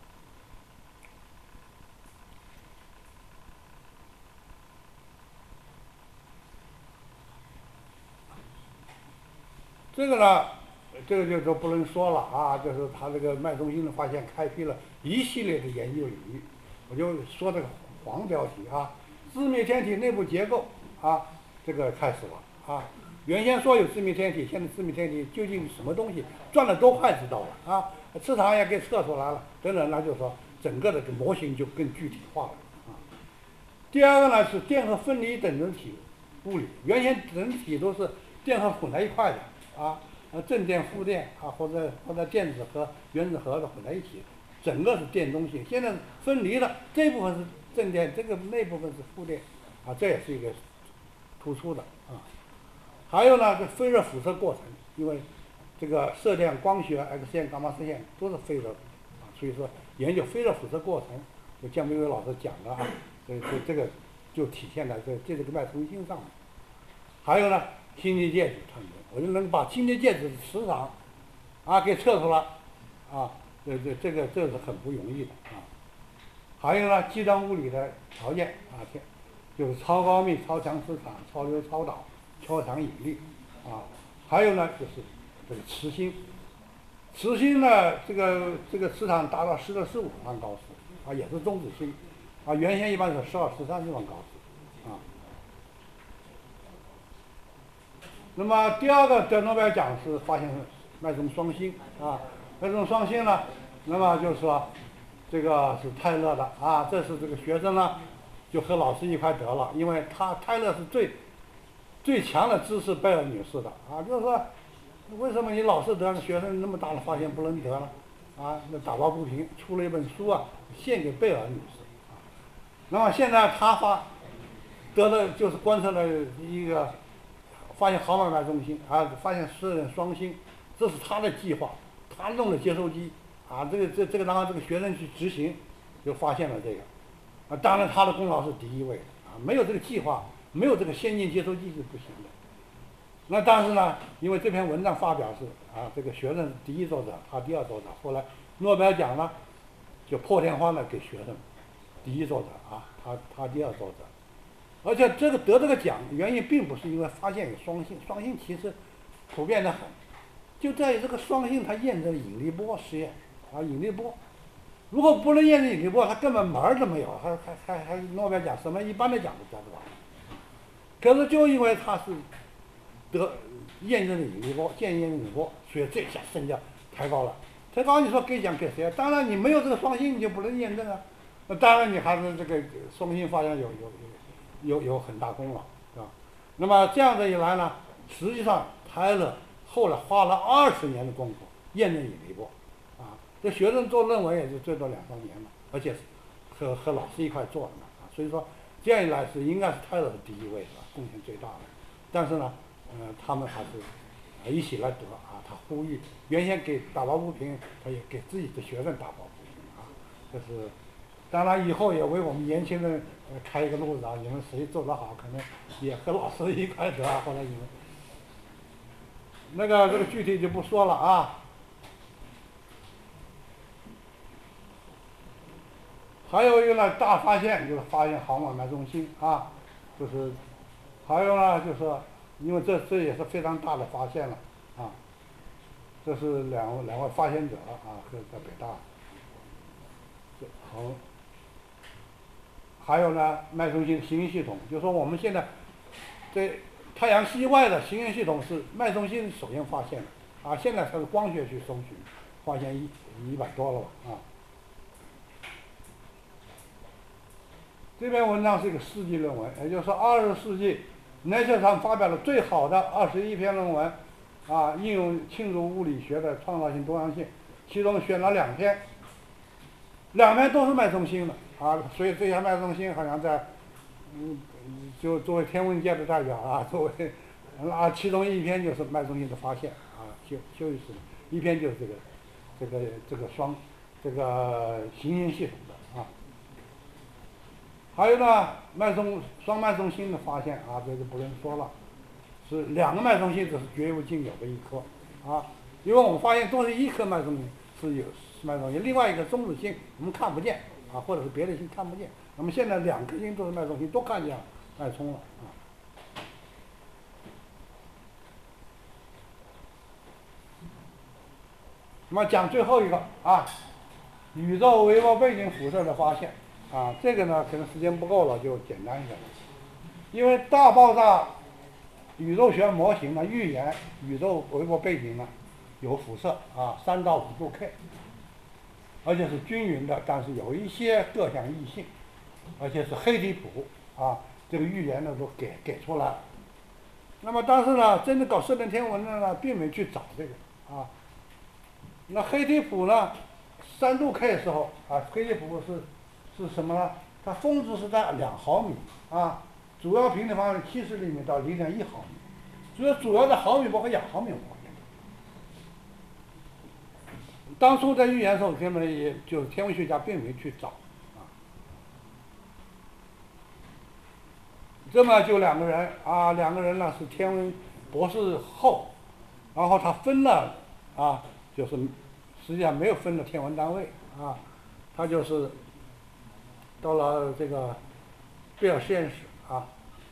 Speaker 1: 这个呢，这个就就不能说了啊，就是他这个脉动镜的发现，开辟了一系列的研究领域。我就说这个黄标题啊，自灭天体内部结构啊，这个开始了啊。原先说有自灭天体，现在自灭天体究竟什么东西，转了多快知道了啊，磁场也给测出来了，等等，那就说整个的这个模型就更具体化了啊。第二个呢是电荷分离等整体物理，原先整体都是电荷混在一块的。啊， 呃正电、负电啊，或者或者电子和原子核的混在一起，整个是电中性。现在分离了，这部分是正电，这个那部分是负电，啊，这也是一个突出的啊。还有呢，这非热辐射过程，因为这个射电、光学、X 线、伽马射线都是非热啊，所以说研究非热辐射过程，就姜维伟老师讲的啊，所以说这个就体现在这这个脉冲性上面。还有呢，氢气介质探针，我就能把氢气介质的磁场啊给测出来啊，这这这个这是很不容易的啊。还有呢，极端物理的条件啊，就是超高密、超强磁场、超流、超导、超强引力啊。还有呢，就是这个磁星，磁星呢，这个这个磁场达到十的十五万高斯啊，也是中子星啊，原先一般是十二、十三万高斯啊。那么第二个得诺贝尔奖是发现脉冲双星啊，脉冲双星呢，那么就是说这个是泰勒的啊，这是这个学生呢就和老师一块得了，因为他泰勒是最最强的支持贝尔女士的啊，就是说为什么你老是得，学生那么大的发现不能得呢？啊，那打抱不平，出了一本书啊，献给贝尔女士啊。那么现在他发得的就是观测了一个。发现豪曼脉冲星啊，发现四人双星，这是他的计划，他弄的接收机啊，这个这这个然后这个学生去执行，就发现了这个，啊，当然他的功劳是第一位的啊，没有这个计划，没有这个先进接收机是不行的。那但是呢，因为这篇文章发表是啊，这个学生是第一作者，他第二作者，后来诺贝尔奖呢，就破天荒的给学生，第一作者啊，他他第二作者。而且这个得这个奖原因并不是因为发现有双星，双星其实普遍的很，就在于这个双星它验证引力波实验啊，引力波，如果不能验证引力波，它根本门儿都没有，还还还还诺贝尔奖什么一般的奖都得不到。可是就因为它是得验证了引力波，验证引力波，所以这下身价抬高了，抬高你说给奖给谁？当然你没有这个双星你就不能验证啊，那当然你还是这个双星发现有有有。有有很大功劳，是吧？那么这样子一来呢，实际上泰勒后来花了二十年的功夫验证引力波，啊，这学生做论文也就最多两三年了，而且和和老师一块做的呢，啊，所以说这样一来是应该是泰勒的第一位，是吧？贡献最大的。但是呢，呃，他们还是啊一起来得啊，他呼吁原先给打抱不平，他也给自己的学生打抱不平啊，这是。当然，以后也为我们年轻人呃开一个路子啊！你们谁做得好，可能也和老师一块得啊，或者你们那个这个具体就不说了啊。还有一个呢，大发现就是发现豪曼脉冲星啊，就是还有呢，就是说因为这这也是非常大的发现了啊。这是两两位发现者啊，和在北大。好。还有呢，脉冲星行星系统，就是说我们现在在太阳系外的行星系统是脉冲星首先发现的啊，现在它是光学去搜寻，发现一一百多了吧啊。这篇文章是一个世纪论文，也就是说二十世纪 Nature 上发表了最好的二十一篇论文啊，应用庆祝物理学的创造性多样性，其中选了两篇，两篇都是脉冲星的。啊，所以这些脉冲星好像在，嗯，就作为天文界的代表啊，作为啊，其中一篇就是脉冲星的发现啊，休休息室，一篇就是这个，这个这个双，这个行星系统的啊。还有呢，脉冲双脉冲星的发现啊，这就不用说了，是两个脉冲星，这是绝无仅有的一颗啊，因为我们发现都是一颗脉冲星是有脉冲星，另外一个中子星我们看不见。啊，或者是别的星看不见，那么现在两颗星都是脉冲星，都看见了脉冲了啊。那么讲最后一个啊，宇宙微波背景辐射的发现啊，这个呢可能时间不够了，就简单一点。因为大爆炸宇宙学模型呢预言宇宙微波背景呢有辐射啊，三到五度 K。而且是均匀的，但是有一些各项异性，而且是黑体谱啊，这个预言呢都给给出来了。 那么但是呢，真的搞射电天文的呢，并没去找这个啊。那黑体谱呢，三度 K 的时候啊，黑体谱是是什么呢？它峰值是在两毫米啊，主要平面方向七十厘米到零点一毫米，主要主要的毫米波和亚毫米波。当初在预言的时候，根本也就天文学家并没去找啊。这么就两个人啊，两个人呢是天文博士后，然后他分了啊，就是实际上没有分了天文单位啊，他就是到了这个贝尔实验室啊。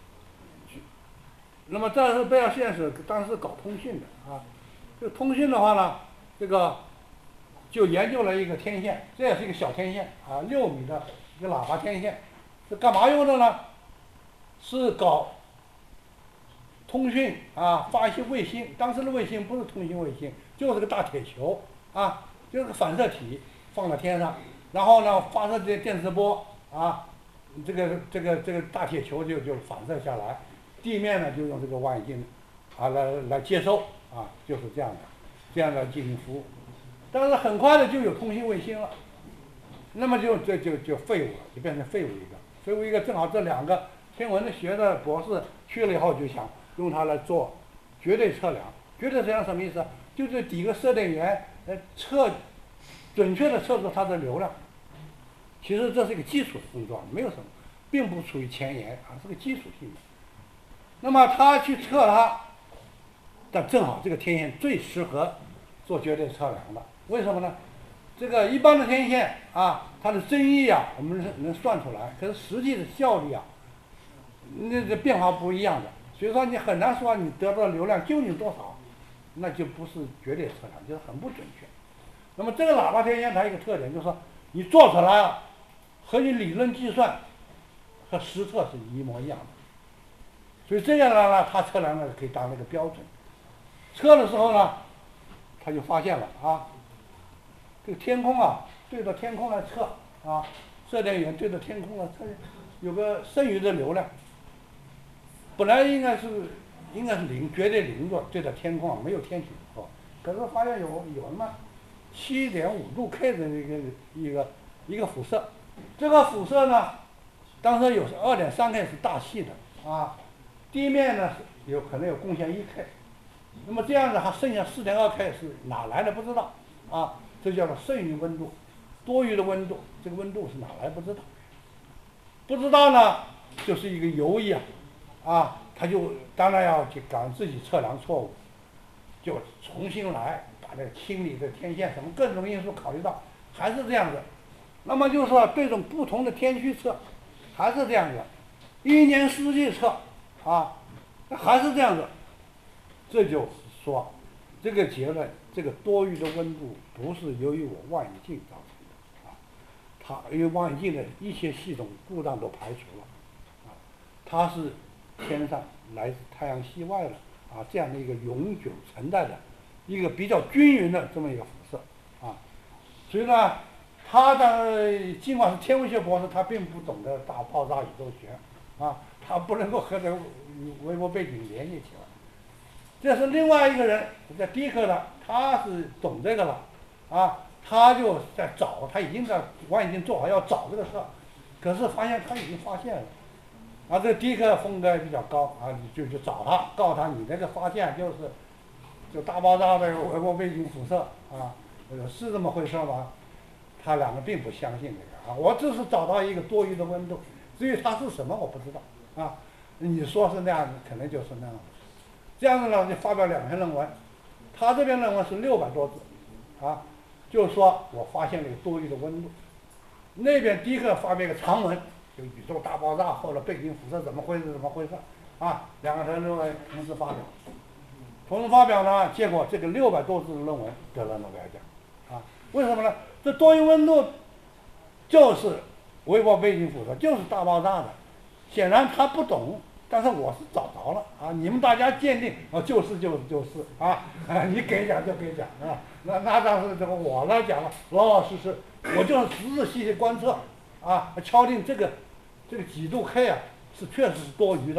Speaker 1: 那么这是贝尔实验室当时搞通讯的啊，这个通讯的话呢，这个就研究了一个天线，这也是一个小天线啊，六米的一个喇叭天线，是干嘛用的呢？是搞通讯啊，发一些卫星。当时的卫星不是通讯卫星，就是个大铁球啊，就是个反射体放在天上，然后呢发射这些电磁波啊，这个这个这个大铁球就就反射下来，地面呢就用这个望远镜啊来来接收啊，就是这样的，这样来进行服务。但是很快的就有通信卫星了，那么就这就就废物了，就变成废物一个，废物一个正好这两个天文学的博士去了以后，就想用它来做绝对测量。绝对测量什么意思啊？就是几个射电源呃测准确的测出它的流量。其实这是一个基础工作，没有什么，并不属于前沿啊，是个基础性的。那么他去测它，但正好这个天线最适合做绝对测量的。为什么呢？这个一般的天线啊，它的增益啊，我们是能算出来，可是实际的效率啊，那个变化不一样的。所以说你很难说你得到的流量究竟多少，那就不是绝对测量，就是很不准确。那么这个喇叭天线它有一个特点，就是说你做出来了，和你理论计算和实测是一模一样的。所以这样呢，它测量呢可以当那个标准。测的时候呢，他就发现了啊，这个天空啊，对着天空来测啊，射电源对着天空来测，有个剩余的流量，本来应该是应该是零，绝对零度对着天空啊，没有天体哦，可是发现有有什么七点五度 K 的一个一个一个辐射，这个辐射呢，当时有二点三 K 是大气的啊，地面呢有可能有贡献一 K。那么这样子，还剩下四点二 K 是哪来的不知道，啊，这叫做剩余温度，多余的温度，这个温度是哪来不知道，不知道呢，就是一个犹豫啊，啊，他就当然要去赶自己测量错误，就重新来把这个清理的天线什么各种因素考虑到，还是这样子。那么就是说对这种不同的天区测，还是这样子，一年四季测，啊，还是这样子。这就是说，这个结论，这个多余的温度不是由于我望远镜造成的，啊，它因为望远镜的一些系统故障都排除了，啊，它是天上来自太阳系外的啊这样的一个永久存在的一个比较均匀的这么一个辐射，啊，所以呢，他的尽管是天文学博士，他并不懂得大爆炸宇宙学，啊，他不能够和这个微波背景联系起来。这是另外一个人，叫迪克的，他是懂这个了，啊，他就在找，他已经在望远镜做好要找这个事，可是发现他已经发现了，啊，这个迪克风格比较高啊，就去找他，告诉他你这个发现就是，就大爆炸的微波背景辐射啊，呃，是这么回事吗？他两个并不相信这个啊，我只是找到一个多余的温度，至于它是什么我不知道啊，你说是那样子，可能就是那样子。这样子呢，就发表两篇论文，他这篇论文是六百多字，啊，就是说我发现了一个多余的温度。那边第一个发表一个长文，就宇宙大爆炸后的背景辐射怎么回事怎么回事，啊，两个人论文同时发表，同时发表呢，结果这个六百多字的论文得了诺贝尔奖，啊，为什么呢？这多余温度就是微波背景辐射，就是大爆炸的，显然他不懂。但是我是找着了啊！你们大家鉴定啊，就是就是就是啊啊！你给奖就给奖啊！那那当时这个我来讲了，老老实实，我就是仔仔细细观测啊，敲定这个这个几度 K 啊是确实是多余的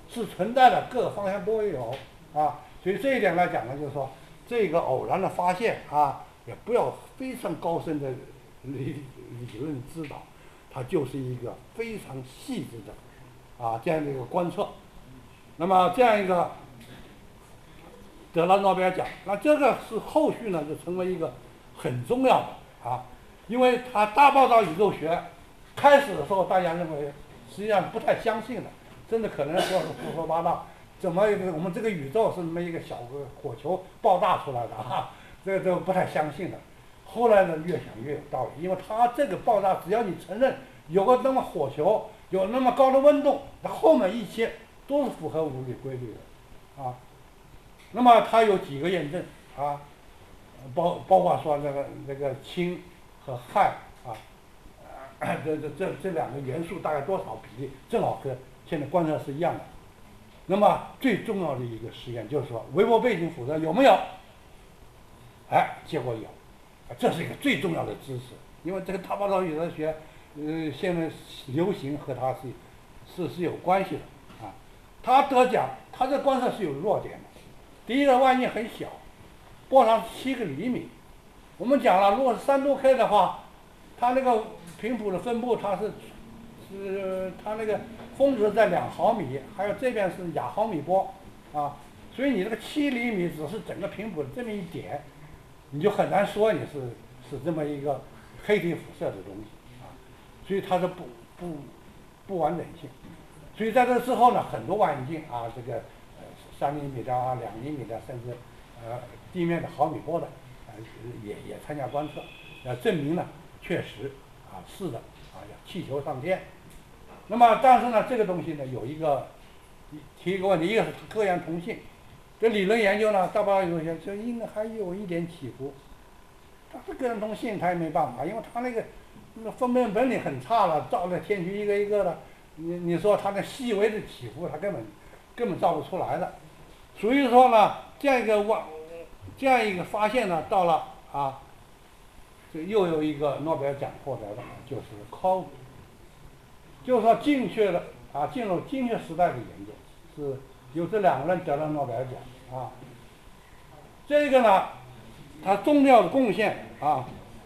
Speaker 1: 是存在的，各个方向都有啊。所以这一点来讲呢，就是说这个偶然的发现啊，也不要非常高深的理理论指导，它就是一个非常细致的啊这样的一个观测。那么这样一个得了诺贝尔奖，那这个是后续呢就成为一个很重要的啊，因为它大爆炸宇宙学开始的时候大家认为实际上不太相信的，甚至可能说是胡说八道。怎么我们这个宇宙是那么一个小个火球爆炸出来的啊？这个都不太相信的。后来呢，越想越有道理，因为它这个爆炸，只要你承认有个那么火球，有那么高的温度，那后面一切都是符合物理规律的，啊。那么它有几个验证啊，包包括说那个那个氢和氦啊，这这这这两个元素大概多少比例，正好和现在观测是一样的。那么最重要的一个实验就是说，微波背景辐射有没有？哎，结果有，这是一个最重要的知识，因为这个大爆炸宇宙学，呃，现在流行和它是是是有关系的啊。他得奖，他这观测是有弱点的。第一个望远镜很小，波长七个厘米。我们讲了，如果是三度 K 的话，它那个频谱的分布，它是是它那个峰值在两毫米，还有这边是亚毫米波，啊，所以你这个七厘米只是整个频谱的这么一点，你就很难说你是是这么一个黑体辐射的东西啊，所以它是不不不完整性。所以在这之后呢，很多望远镜啊，这个呃三厘米的啊、两厘米的，甚至呃地面的毫米波的，呃也也参加观测，呃证明呢确实啊是的啊气球上天。那么但是呢这个东西呢有一个提一个问题，一个是各样同性，这理论研究呢大爆炸宇宙学就应该还有一点起伏，它是各样同性它也没办法，因为它那个那个分辨本领很差了，照的天区一个一个的。你你说它那细微的起伏，它根本根本造不出来的。所以说呢，这样一个望这样一个发现呢，到了啊，这又有一个诺贝尔奖获得的，就是 Covey， 就是说精确的啊，进入精确时代的研究，是由这两个人得了诺贝尔奖啊。这个呢，它重要的贡献啊，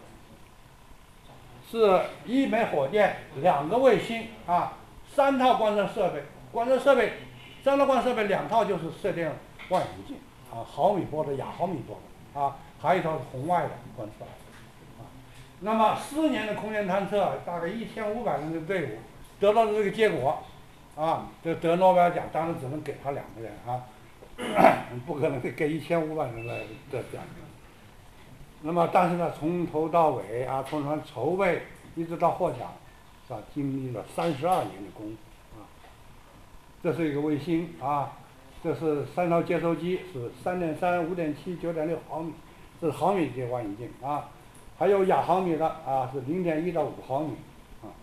Speaker 1: 是一枚火箭，两个卫星啊。三套观测设备，观测设备，三套观测设备，两套就是射电望远镜啊，毫米波的、亚毫米波的啊，还有一套是红外的观测啊。那么四年的空间探测，大概一千五百人的队伍得到的这个结果啊，这得诺贝尔奖，当然只能给他两个人啊，不可能给一千五百人来得奖。那么但是呢，从头到尾啊，从从筹备一直到获奖。啊，经历了三十二年的功夫啊，这是一个卫星啊，这是三套接收机，是三点三、五点七、九点六毫米，这是毫米级望远镜啊，还有亚毫米的啊，是零点一到五毫米啊。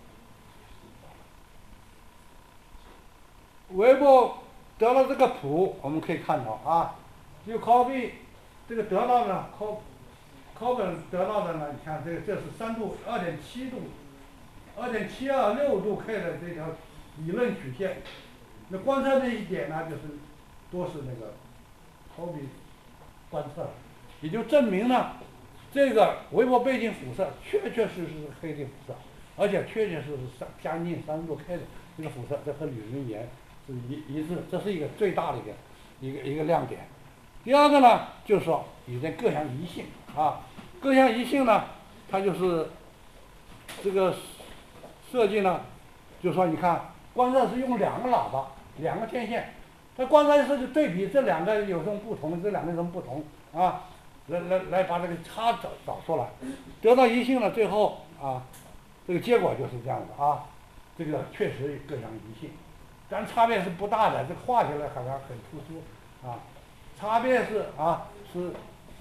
Speaker 1: 韦伯得了这个谱，我们可以看到啊，就 Covey 这个得到呢 ，Co Covey 得到的呢，你看这这是三度二点七度。二点七二六度 K 的这条理论曲线，那观测这一点呢，就是多是那个 Covey 观测的，也就证明呢，这个微波背景辐射确确实实是黑体辐射，而且确确实实是将近三十度 K 的这个辐射，这和理论言是一一致，这是一个最大的一个一个一个亮点。第二个呢，就是说有点各项仪性啊，各项仪性呢，它就是这个。设计呢，就说你看，观测是用两个喇叭，两个天线，它观测是对比这两个有什么不同，这两个有什么不同啊，来来来把这个差找找出来，得到一性了，最后啊，这个结果就是这样的啊，这个确实各项一性，但差别是不大的，这画起来好像很突出啊，差别是啊是。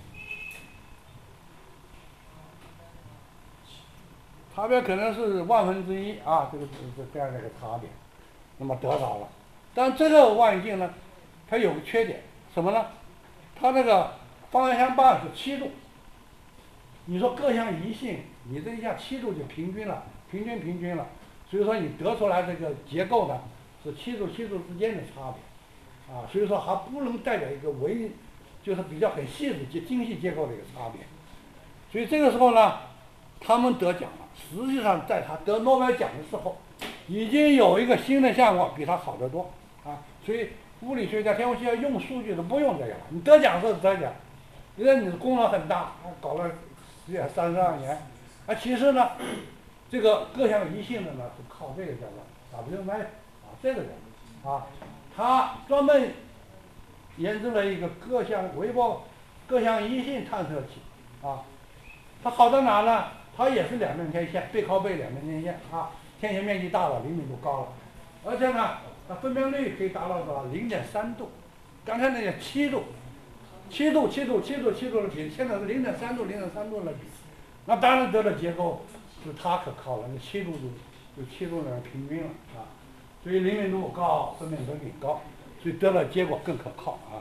Speaker 1: 差别可能是万分之一啊，这个这这样的一个差别，那么得到了。但这个望远镜呢，它有个缺点，什么呢？它那个方向半是七度，你说各项仪性，你这一下七度就平均了，平均平均了，所以说你得出来这个结构呢， 是气柱气柱之间的差别，啊，所以说还不能代表一个微，就是比较很细致、精精细结构的一个差别。所以这个时候呢，他们得奖了。实际上，在他得诺贝尔奖的时候，已经有一个新的项目比他好得多啊。所以物理学家、天文学家用数据都不用这个了。你得奖是得奖，因为你的功劳很大，搞了十几三十二年。啊，其实呢，这个各项仪性的呢是靠这个叫做 W M F 啊，这个人啊，他专门研制了一个各项微波各项仪性探测器啊。它好在哪呢？它也是两面天线，背靠背两面天线啊，天线面积大了，灵敏度高了，而且呢，它分辨率可以达到多少？零点三度，刚才那个七度，七度七度七度七度的比，现在是零点三度零点三度的比，那当然得的结构是它可靠了，那七度就就七度的平均了啊，所以灵敏度高，分辨率高，所以得的结果更可靠啊。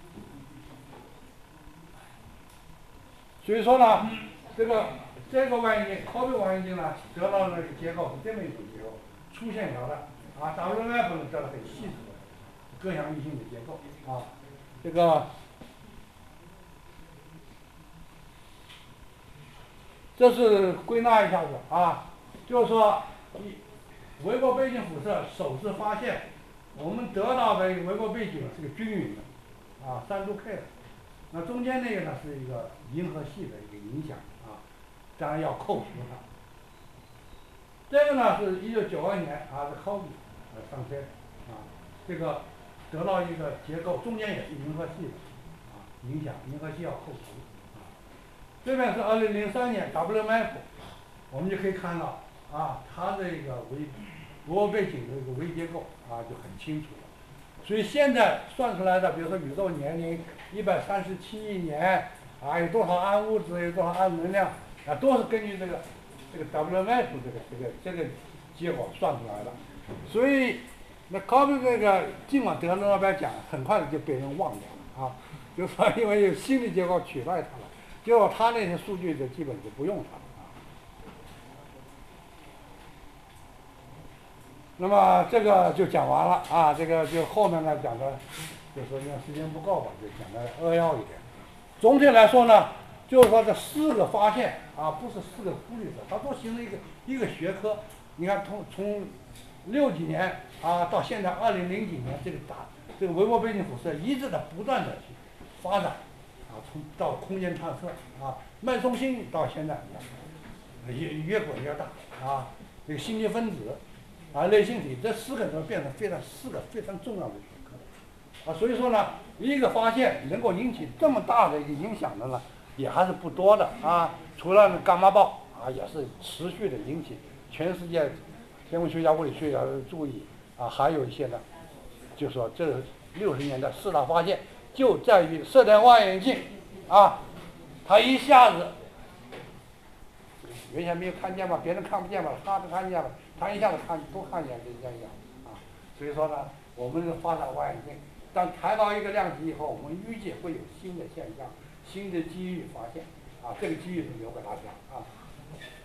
Speaker 1: 所以说呢，这个这个望远镜，科比望远镜呢，得到的那个结构是这么一种结构，粗线条的啊 ，W M F 呢得到很细致的各项异性的结构啊，这个这是归纳一下子啊，就是说，一微波背景辐射首次发现，我们得到的微波背景是个均匀的啊，三度 K 的。那中间那个呢是一个银河系的一个影响啊，当然要扣除它。这个呢是一九九二年啊，是科比呃上天啊，这个得到一个结构，中间也是银河系的啊影响，银河系要扣除啊。这边是二零零三年 W M F， 我们就可以看到啊，它这个微波背景的一个微结构啊就很清楚了。所以现在算出来的，比如说宇宙年龄一百三十七亿年啊，有多少暗物质，有多少暗能量啊，都是根据这个这个 W M F 这个这个这个结果算出来的。所以那科比这个尽管得了诺贝尔奖，很快的就被人忘掉了啊，就说因为有新的结果取代它了，结果他那些数据就基本就不用它了。那么这个就讲完了啊，这个就后面呢讲的，就说因为时间不够吧，就讲的扼要一点。总体来说呢，就是说这四个发现啊，不是四个孤立者，它都形成一个一个学科。你看从从六几年啊到现在二零零几年，这个打这个微波背景辐射一直在不断的去发展啊，从到空间探测啊，脉冲星到现在越越滚越大啊，这个星际分子。啊，类星体这四个都变成非常四个非常重要的学科，啊，所以说呢，一个发现能够引起这么大的一个影响的呢，也还是不多的啊。除了伽马暴啊，也是持续的引起全世界天文学家、物理学家的注意啊，还有一些呢，就说这六十年代四大发现就在于射电望远镜啊，它一下子原先没有看见嘛，别人看不见嘛，他都看见了。他一下子看都看见这现象啊，所以说呢，我们的发展望远镜，当抬到一个量级以后，我们预计会有新的现象、新的机遇发现啊，这个机遇是留给大家啊。